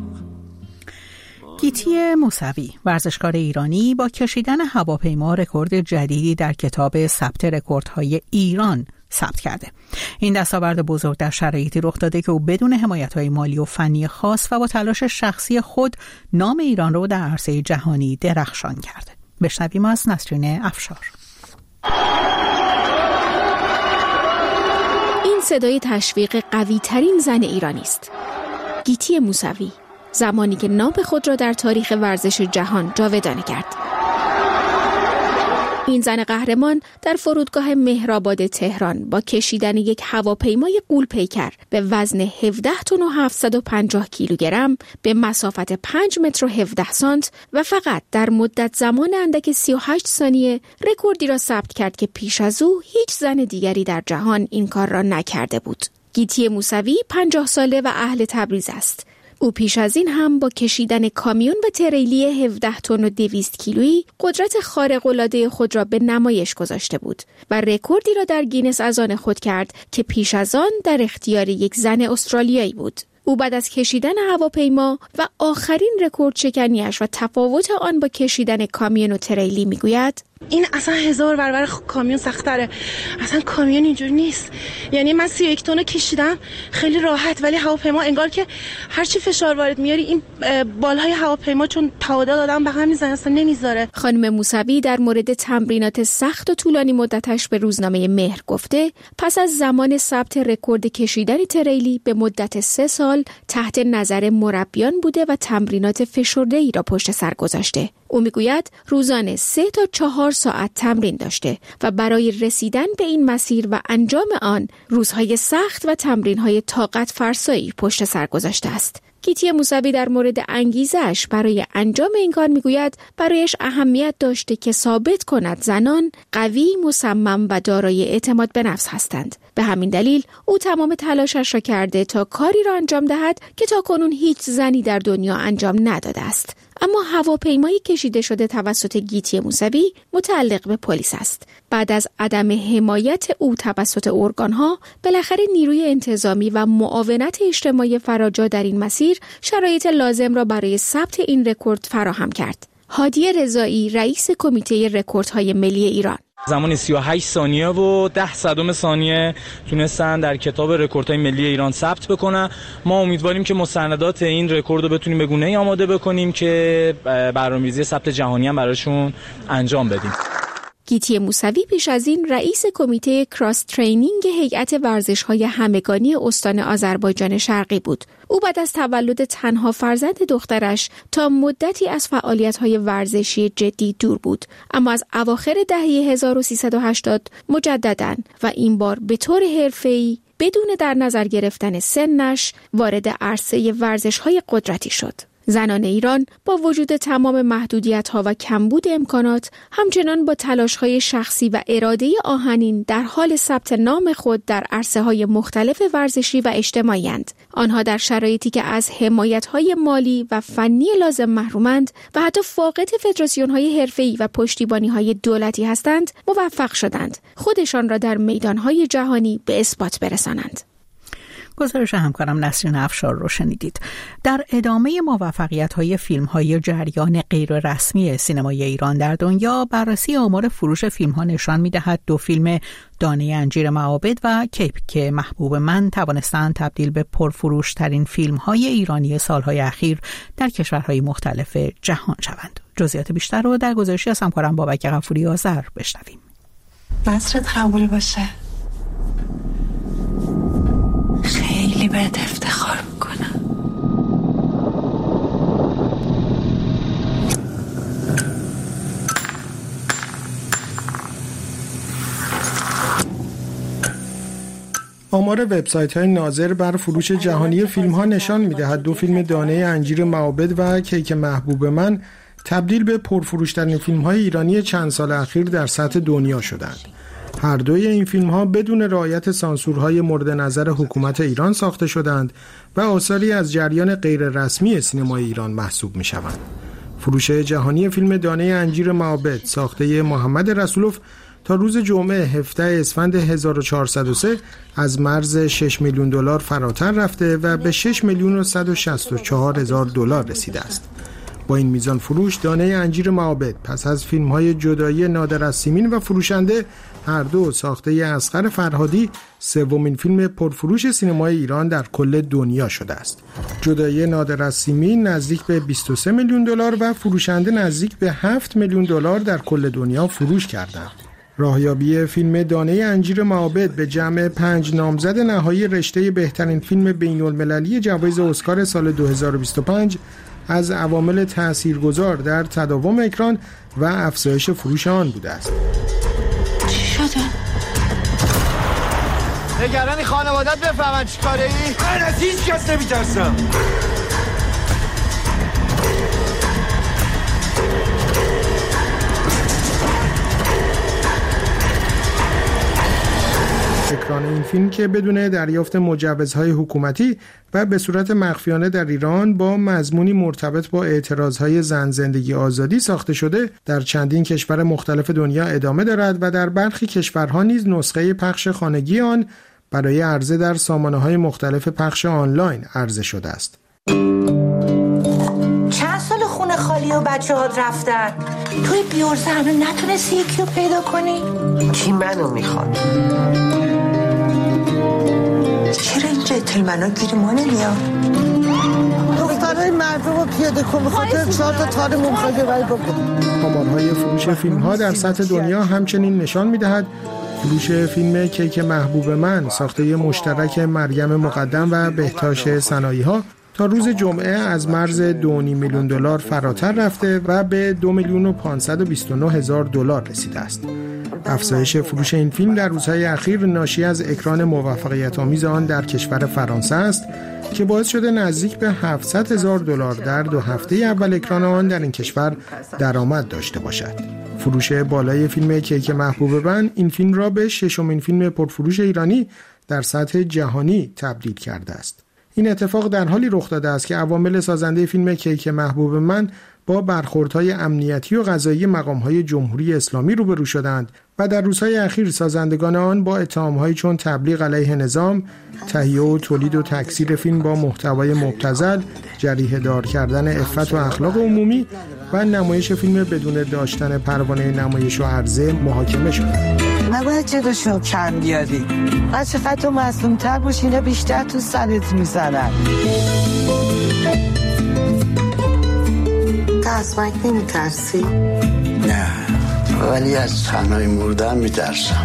گیتی موسوی، ورزشکار ایرانی، با کشیدن هواپیما رکورد جدیدی در کتاب ثبت رکوردهای ایران ثبت کرده. این دستاورد بزرگ در شرایطی رخ داده که او بدون حمایت‌های مالی و فنی خاص و با تلاش شخصی خود نام ایران رو در عرصه جهانی درخشان کرده. بشنویم از نسرین افشار. این صدای تشویق قوی ترین زن ایرانی است. گیتی موسوی، زمانی که نام خود را در تاریخ ورزش جهان جاودانه کرد. این زن قهرمان در فرودگاه مهرآباد تهران با کشیدن یک هواپیمای غول‌پیکر به وزن هفده تن و هفتصد و پنجاه کیلوگرم به مسافت پنج متر و هفده سانت و فقط در مدت زمان اندک سی و هشت ثانیه رکوردی را ثبت کرد که پیش از او هیچ زن دیگری در جهان این کار را نکرده بود. گیتی موسوی پنجاه ساله و اهل تبریز است. او پیش از این هم با کشیدن کامیون و تریلی هفده تن و دویست کیلویی قدرت خارق‌العاده خود را به نمایش گذاشته بود و رکوردی را در گینس از آن خود کرد که پیش از آن در اختیار یک زن استرالیایی بود. او بعد از کشیدن هواپیما و آخرین رکورد شکنیش و تفاوت آن با کشیدن کامیون و تریلی میگوید: این اصلا هزار برابر کامیون سخت‌تره. اصلا کامیون اینجوری نیست. یعنی من سی و یک تن کشیدم خیلی راحت، ولی هواپیما انگار که هر چی فشار وارد میاری این بالهای هواپیما چون تعادل آدم به هم میزنه اصلا نمیذاره. خانم موسوی در مورد تمرینات سخت و طولانی مدتش به روزنامه مهر گفته پس از زمان ثبت رکورد کشیدن تریلی به مدت سه سال تحت نظر مربیان بوده و تمرینات فشرده‌ای را پشت سر گذاشته. او میگوید روزانه سه تا چهار ساعت تمرین داشته و برای رسیدن به این مسیر و انجام آن روزهای سخت و تمرین‌های طاقت فرسایی پشت سر گذاشته است. گیتی موسوی در مورد انگیزش برای انجام این کار میگوید برایش اهمیت داشته که ثابت کند زنان قوی، مصمم و دارای اعتماد به نفس هستند. به همین دلیل او تمام تلاشش را کرده تا کاری را انجام دهد که تاکنون هیچ زنی در دنیا انجام نداده است. اما هواپیمایی کشیده شده توسط گیتی موسوی متعلق به پلیس است. بعد از عدم حمایت او توسط ارگانها، بالاخره نیروی انتظامی و معاونت اجتماعی فراجا در این مسیر شرایط لازم را برای ثبت این رکورد فراهم کرد. هادی رضایی، رئیس کمیته رکوردهای ملی ایران: زمان سی و هشت ثانیه و ده صدم ثانیه تونستن در کتاب رکوردهای ملی ایران ثبت بکنن. ما امیدواریم که مستندات این رکورد رو بتونیم به گونه‌ای آماده بکنیم که برنامه‌ریزی ثبت جهانی هم براشون انجام بدیم. گیتی موسوی پیش از این رئیس کمیته کراس ترینینگ هیئت ورزش‌های همگانی استان آذربایجان شرقی بود. او بعد از تولد تنها فرزند دخترش تا مدتی از فعالیت‌های ورزشی جدی دور بود، اما از اواخر دهه هزار و سیصد و هشتاد مجدداً و این بار به طور حرفه‌ای بدون در نظر گرفتن سنش وارد عرصه ورزش‌های قدرتی شد. زنان ایران با وجود تمام محدودیت‌ها و کمبود امکانات همچنان با تلاش‌های شخصی و اراده آهنین در حال ثبت نام خود در عرصه‌های مختلف ورزشی و اجتماعی اند. آنها در شرایطی که از حمایت‌های مالی و فنی لازم محرومند و حتی فاقد فدراسیون‌های حرفه‌ای و پشتیبانی‌های دولتی هستند، موفق شدند خودشان را در میدان‌های جهانی به اثبات برسانند. گزارش همکارم نسرین افشار رو شنیدید. در ادامه موفقیت‌های فیلم‌های جریان غیر رسمی سینمای ایران در دنیا، بررسی آمار فروش فیلم‌ها نشان می‌دهد دو فیلم دانه انجیر معابد و کیپ که محبوب من توانستند تبدیل به پرفروش‌ترین فیلم‌های ایرانی سال‌های اخیر در کشورهای مختلف جهان شوند. جزئیات بیشتر رو در گزارشی از همکارم بابک غفوری آذر بشنویم. نصرت قبول باشه. خیلی بهت افتخار میکنم. آمار وبسایت‌های ناظر بر فروش جهانی فیلم‌ها نشان می‌دهد دو فیلم دانه انجیر معابد و کیک محبوب من تبدیل به پرفروش‌ترین فیلم‌های ایرانی چند سال اخیر در سطح دنیا شدند. هر دوی این فیلم‌ها بدون رعایت سانسورهای مورد نظر حکومت ایران ساخته شدند و آثاری از جریان غیر رسمی سینمای ایران محسوب می‌شوند. فروش جهانی فیلم دانه انجیر معابد ساخته محمد رسولوف تا روز جمعه هفدهم اسفند هزار و چهارصد و سه از مرز شش میلیون دلار فراتر رفته و به شش میلیون و صد و شصت و چهار هزار دلار رسیده است. با این میزان فروش دانه انجیر معابد پس از فیلم‌های جدایی نادر از سیمین و فروشنده هر دو ساخته اصغر فرهادی سومین فیلم پرفروش سینمای ایران در کل دنیا شده است. جدایی نادر از سیمین نزدیک به بیست و سه میلیون دلار و فروشنده نزدیک به هفت میلیون دلار در کل دنیا فروش کردند. راهیابی فیلم دانه انجیر معابد به جمع پنج نامزد نهایی رشته بهترین فیلم بین‌المللی جوایز اسکار سال دو هزار و بیست و پنج از عوامل تاثیرگذار در تداوم اکران و افزایش فروش آن بوده است. چی شده؟ نگرانی خانوادت بفهمن چی کاره ای؟ من از هیچ کس نمیترسم. اکران این فیلم که بدون دریافت مجوزهای حکومتی و به صورت مخفیانه در ایران با مضمونی مرتبط با اعتراضهای زن زندگی آزادی ساخته شده در چندین کشور مختلف دنیا ادامه دارد و در برخی کشورها نیز نسخه پخش خانگی آن برای عرضه در سامانه‌های مختلف پخش آنلاین عرضه شده است. چند سال خونه خالی و بچه ها رفتن توی بیورزه هنو نتونستی یکی رو پیدا کنی؟ کی منو میخواد؟ چرا این جنتلمنا گیر ما نمیاد؟ دخترهای مردم رو پیاده کن بخاطر چهار تا تار ممخواهی برای بکن. آمارهای فروش فیلم ها در سطح دنیا همچنین نشان میدهد فروش فیلم کیک محبوب من ساخته مشترک مریم مقدم و بهتاش سنایی ها تا روز جمعه از مرز دو و نیم میلیون دلار فراتر رفته و به دو میلیون و پانصد و بیست و نه هزار دلار رسیده است. افزایش فروش این فیلم در روزهای اخیر ناشی از اکران موفقیت آمیز آن در کشور فرانسه است که باعث شده نزدیک به هفتصد هزار دلار در دو هفته اول اکران آن در این کشور درآمد داشته باشد. فروش بالای فیلم کیک محبوب من این فیلم را به ششمین فیلم پرفروش ایرانی در سطح جهانی تبدیل کرده است. این اتفاق در حالی رخ داده است که عوامل سازنده فیلم کیک محبوب من با برخوردهای امنیتی و قضایی مقام‌های جمهوری اسلامی روبرو شدند و در روزهای اخیر سازندگان آن با اتهام‌هایی چون تبلیغ علیه نظام، تهیه و تولید و تکثیر فیلم با محتوای مبتذل، جریحه دار کردن عفت و اخلاق عمومی و نمایش فیلم بدون داشتن پروانه نمایش و عرضه محاکمه شدند. نباید جلوشو کم بیاری. هر چقدر تو معصوم‌تر باشی اینا بیشتر تو سرت میزنن. از مرگ نمیترسی؟ نه، ولی از تنهایی مردن میترسم.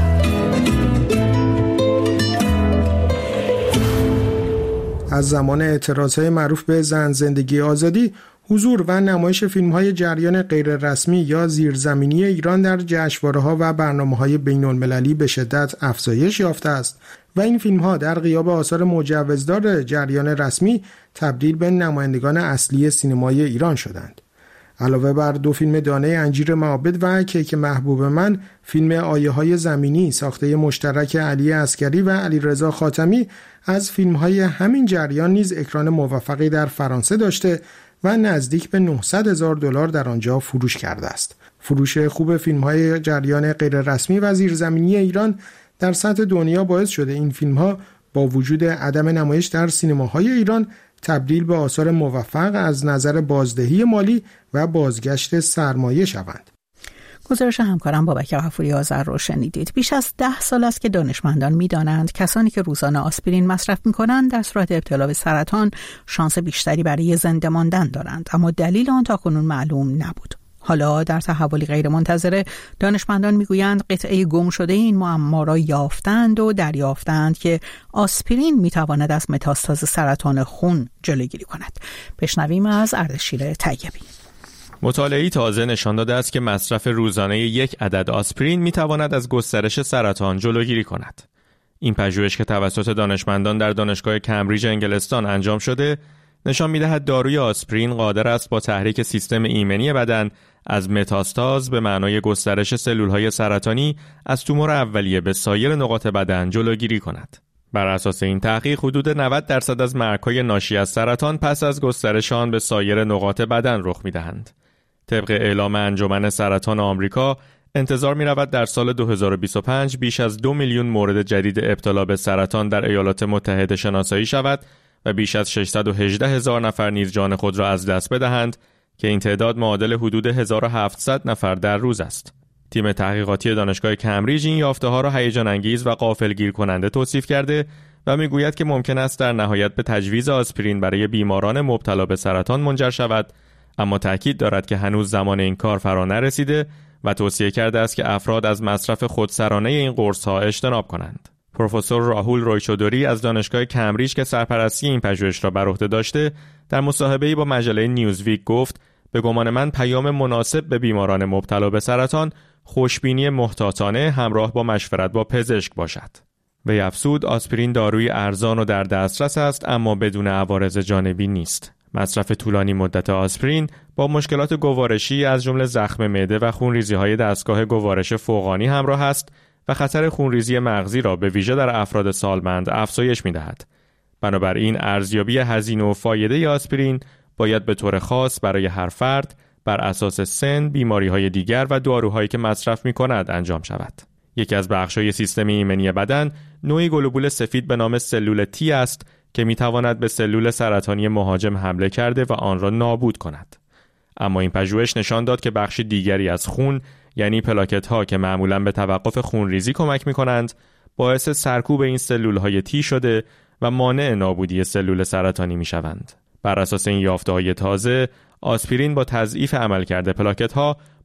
از زمان اعتراضهای معروف به زن زندگی آزادی، حضور و نمایش فیلم‌های جریان غیررسمی یا زیرزمینی ایران در جشنواره‌ها و برنامه‌های بین‌المللی به شدت افزایش یافته است و این فیلم‌ها در غیاب آثار مجوزدار جریان رسمی تبدیل به نمایندگان اصلی سینمای ایران شدند. علاوه بر دو فیلم دانه انجیر معابد و کیک محبوب من، فیلم آیه‌های زمینی ساخته مشترک علی عسکری و علیرضا خاتمی از فیلم‌های همین جریان نیز اکران موفقی در فرانسه داشته و نزدیک به نهصد هزار دلار در آنجا فروش کرده است. فروش خوب فیلم‌های جریان غیررسمی و زیرزمینی ایران در سطح دنیا باعث شده این فیلم‌ها با وجود عدم نمایش در سینماهای ایران تبدیل به آثار موفق از نظر بازدهی مالی و بازگشت سرمایه شوند. گزارش همکارم بابک غفوری آذر رو شنیدید. بیش از ده سال است که دانشمندان می‌دانند کسانی که روزانه آسپرین مصرف می‌کنند در صورت ابتلا به سرطان شانس بیشتری برای زنده ماندن دارند، اما دلیل آن تاکنون معلوم نبود. حالا در تحولی غیرمنتظره دانشمندان میگویند قطعه گم شده این معما را یافتند و دریافتند که آسپرین میتواند از متاستاز سرطان خون جلوگیری کند. بشنویم از اردشیر طیبی. مطالعه‌ای تازه نشان داده است که مصرف روزانه یک عدد آسپرین میتواند از گسترش سرطان جلوگیری کند. این پژوهش که توسط دانشمندان در دانشگاه کمبریج انگلستان انجام شده نشان می‌دهد داروی آسپرین قادر است با تحریک سیستم ایمنی بدن از متاستاز به معنای گسترش سلول‌های سرطانی از تومور اولیه به سایر نقاط بدن جلوگیری کند. بر اساس این تحقیق حدود نود درصد از مرگ‌های ناشی از سرطان پس از گسترش آن به سایر نقاط بدن رخ می‌دهند. طبق اعلام انجمن سرطان آمریکا انتظار می‌رود در سال دو هزار و بیست و پنج بیش از دو میلیون مورد جدید ابتلا به سرطان در ایالات متحده شناسایی شود و بیش از ششصد و هجده هزار نفر نیز جان خود را از دست بدهند که این تعداد معادل حدود هزار و هفتصد نفر در روز است. تیم تحقیقاتی دانشگاه کمبریج این یافته‌ها را هیجان انگیز و غافلگیر کننده توصیف کرده و میگوید که ممکن است در نهایت به تجویز آسپرین برای بیماران مبتلا به سرطان منجر شود، اما تاکید دارد که هنوز زمان این کار فرا نرسیده و توصیه کرده است که افراد از مصرف خودسرانه این قرص‌ها اجتناب کنند. پروفسور راهول رویچودوری از دانشگاه کمبریج که سرپرستی این پژوهش را بر عهده داشته در مصاحبه‌ای با مجله نیوزویک گفت: به گمان من پیام مناسب به بیماران مبتلا به سرطان خوشبینی محتاطانه همراه با مشورت با پزشک باشد. وی افزود آسپرین داروی ارزان و در دسترس است اما بدون عوارض جانبی نیست. مصرف طولانی مدت آسپرین با مشکلات گوارشی از جمله زخم معده و خونریزی‌های دستگاه گوارش فوقانی همراه است و خطر خونریزی مغزی را به ویژه در افراد سالمند افزایش می‌دهد. بنابراین ارزیابی هزینه و فایده آسپرین باید به طور خاص برای هر فرد بر اساس سن، بیماری‌های دیگر و داروهایی که مصرف می‌کند انجام شود. یکی از بخش‌های سیستم ایمنی بدن نوعی گلوبول سفید به نام سلول تی است که می‌تواند به سلول سرطانی مهاجم حمله کرده و آن را نابود کند. اما این پژوهش نشان داد که بخش دیگری از خون، یعنی پلاکت‌ها که معمولاً به توقف خونریزی کمک می‌کنند، باعث سرکوب این سلول‌های تی شده و مانع نابودی سلول سرطانی می‌شوند. بر اساس این یافته‌های تازه، آسپرین با تضعیف عملکرد پلاکت‌ها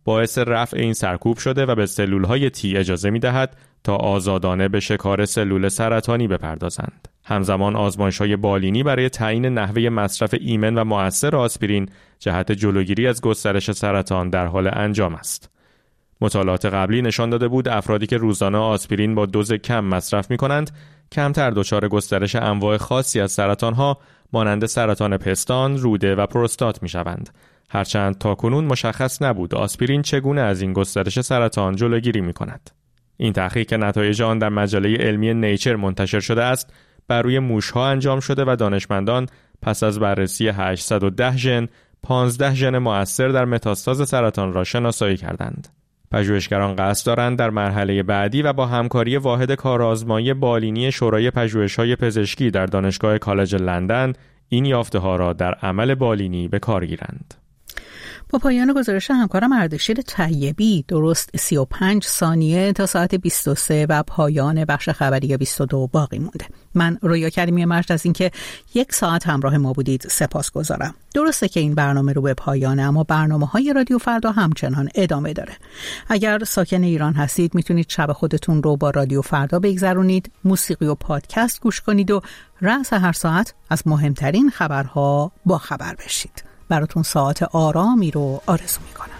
باعث رفع این سرکوب شده و به سلولهای تی اجازه می‌دهد تا آزادانه به شکار سلول سرطانی بپردازند. همزمان آزمایش‌های بالینی برای تعیین نحوه مصرف ایمن و مؤثر آسپرین جهت جلوگیری از گسترش سرطان در حال انجام است. مطالعات قبلی نشان داده بود افرادی که روزانه آسپرین با دوز کم مصرف می‌کنند، کمتر دچار گسترش انواع خاصی از سرطان‌ها مانند سرطان پستان، روده و پروستات می‌شوند. هرچند تاکنون مشخص نبود آسپرین چگونه از این گسترش سرطان جلوگیری می‌کند. این تحقیق که نتایج آن در مجله علمی نیچر منتشر شده است، بر روی موش‌ها انجام شده و دانشمندان پس از بررسی هشتصد و ده ژن، پانزده ژن مؤثر در متاستاز سرطان را شناسایی کردند. پژوهشگران قصد دارند در مرحله بعدی و با همکاری واحد کارآزمایی بالینی شورای پژوهش‌های پزشکی در دانشگاه کالج لندن این یافته‌ها را در عمل بالینی به کار گیرند. با پایان گزارش همکارم اردشیر طیبی درست سی و پنج ثانیه تا ساعت بیست و سه و پایان بخش خبری بیست و دو باقی مونده. من رویا کریمی مجد از اینکه یک ساعت همراه ما بودید سپاسگزارم. درسته که این برنامه رو به پایانه، اما برنامه‌های رادیو فردا همچنان ادامه داره. اگر ساکن ایران هستید میتونید شب خودتون رو با رادیو فردا بگذرونید، موسیقی و پادکست گوش کنید و رأس هر ساعت از مهمترین خبرها با خبر بشید. براتون ساعت آرامی رو آرزو میکنم.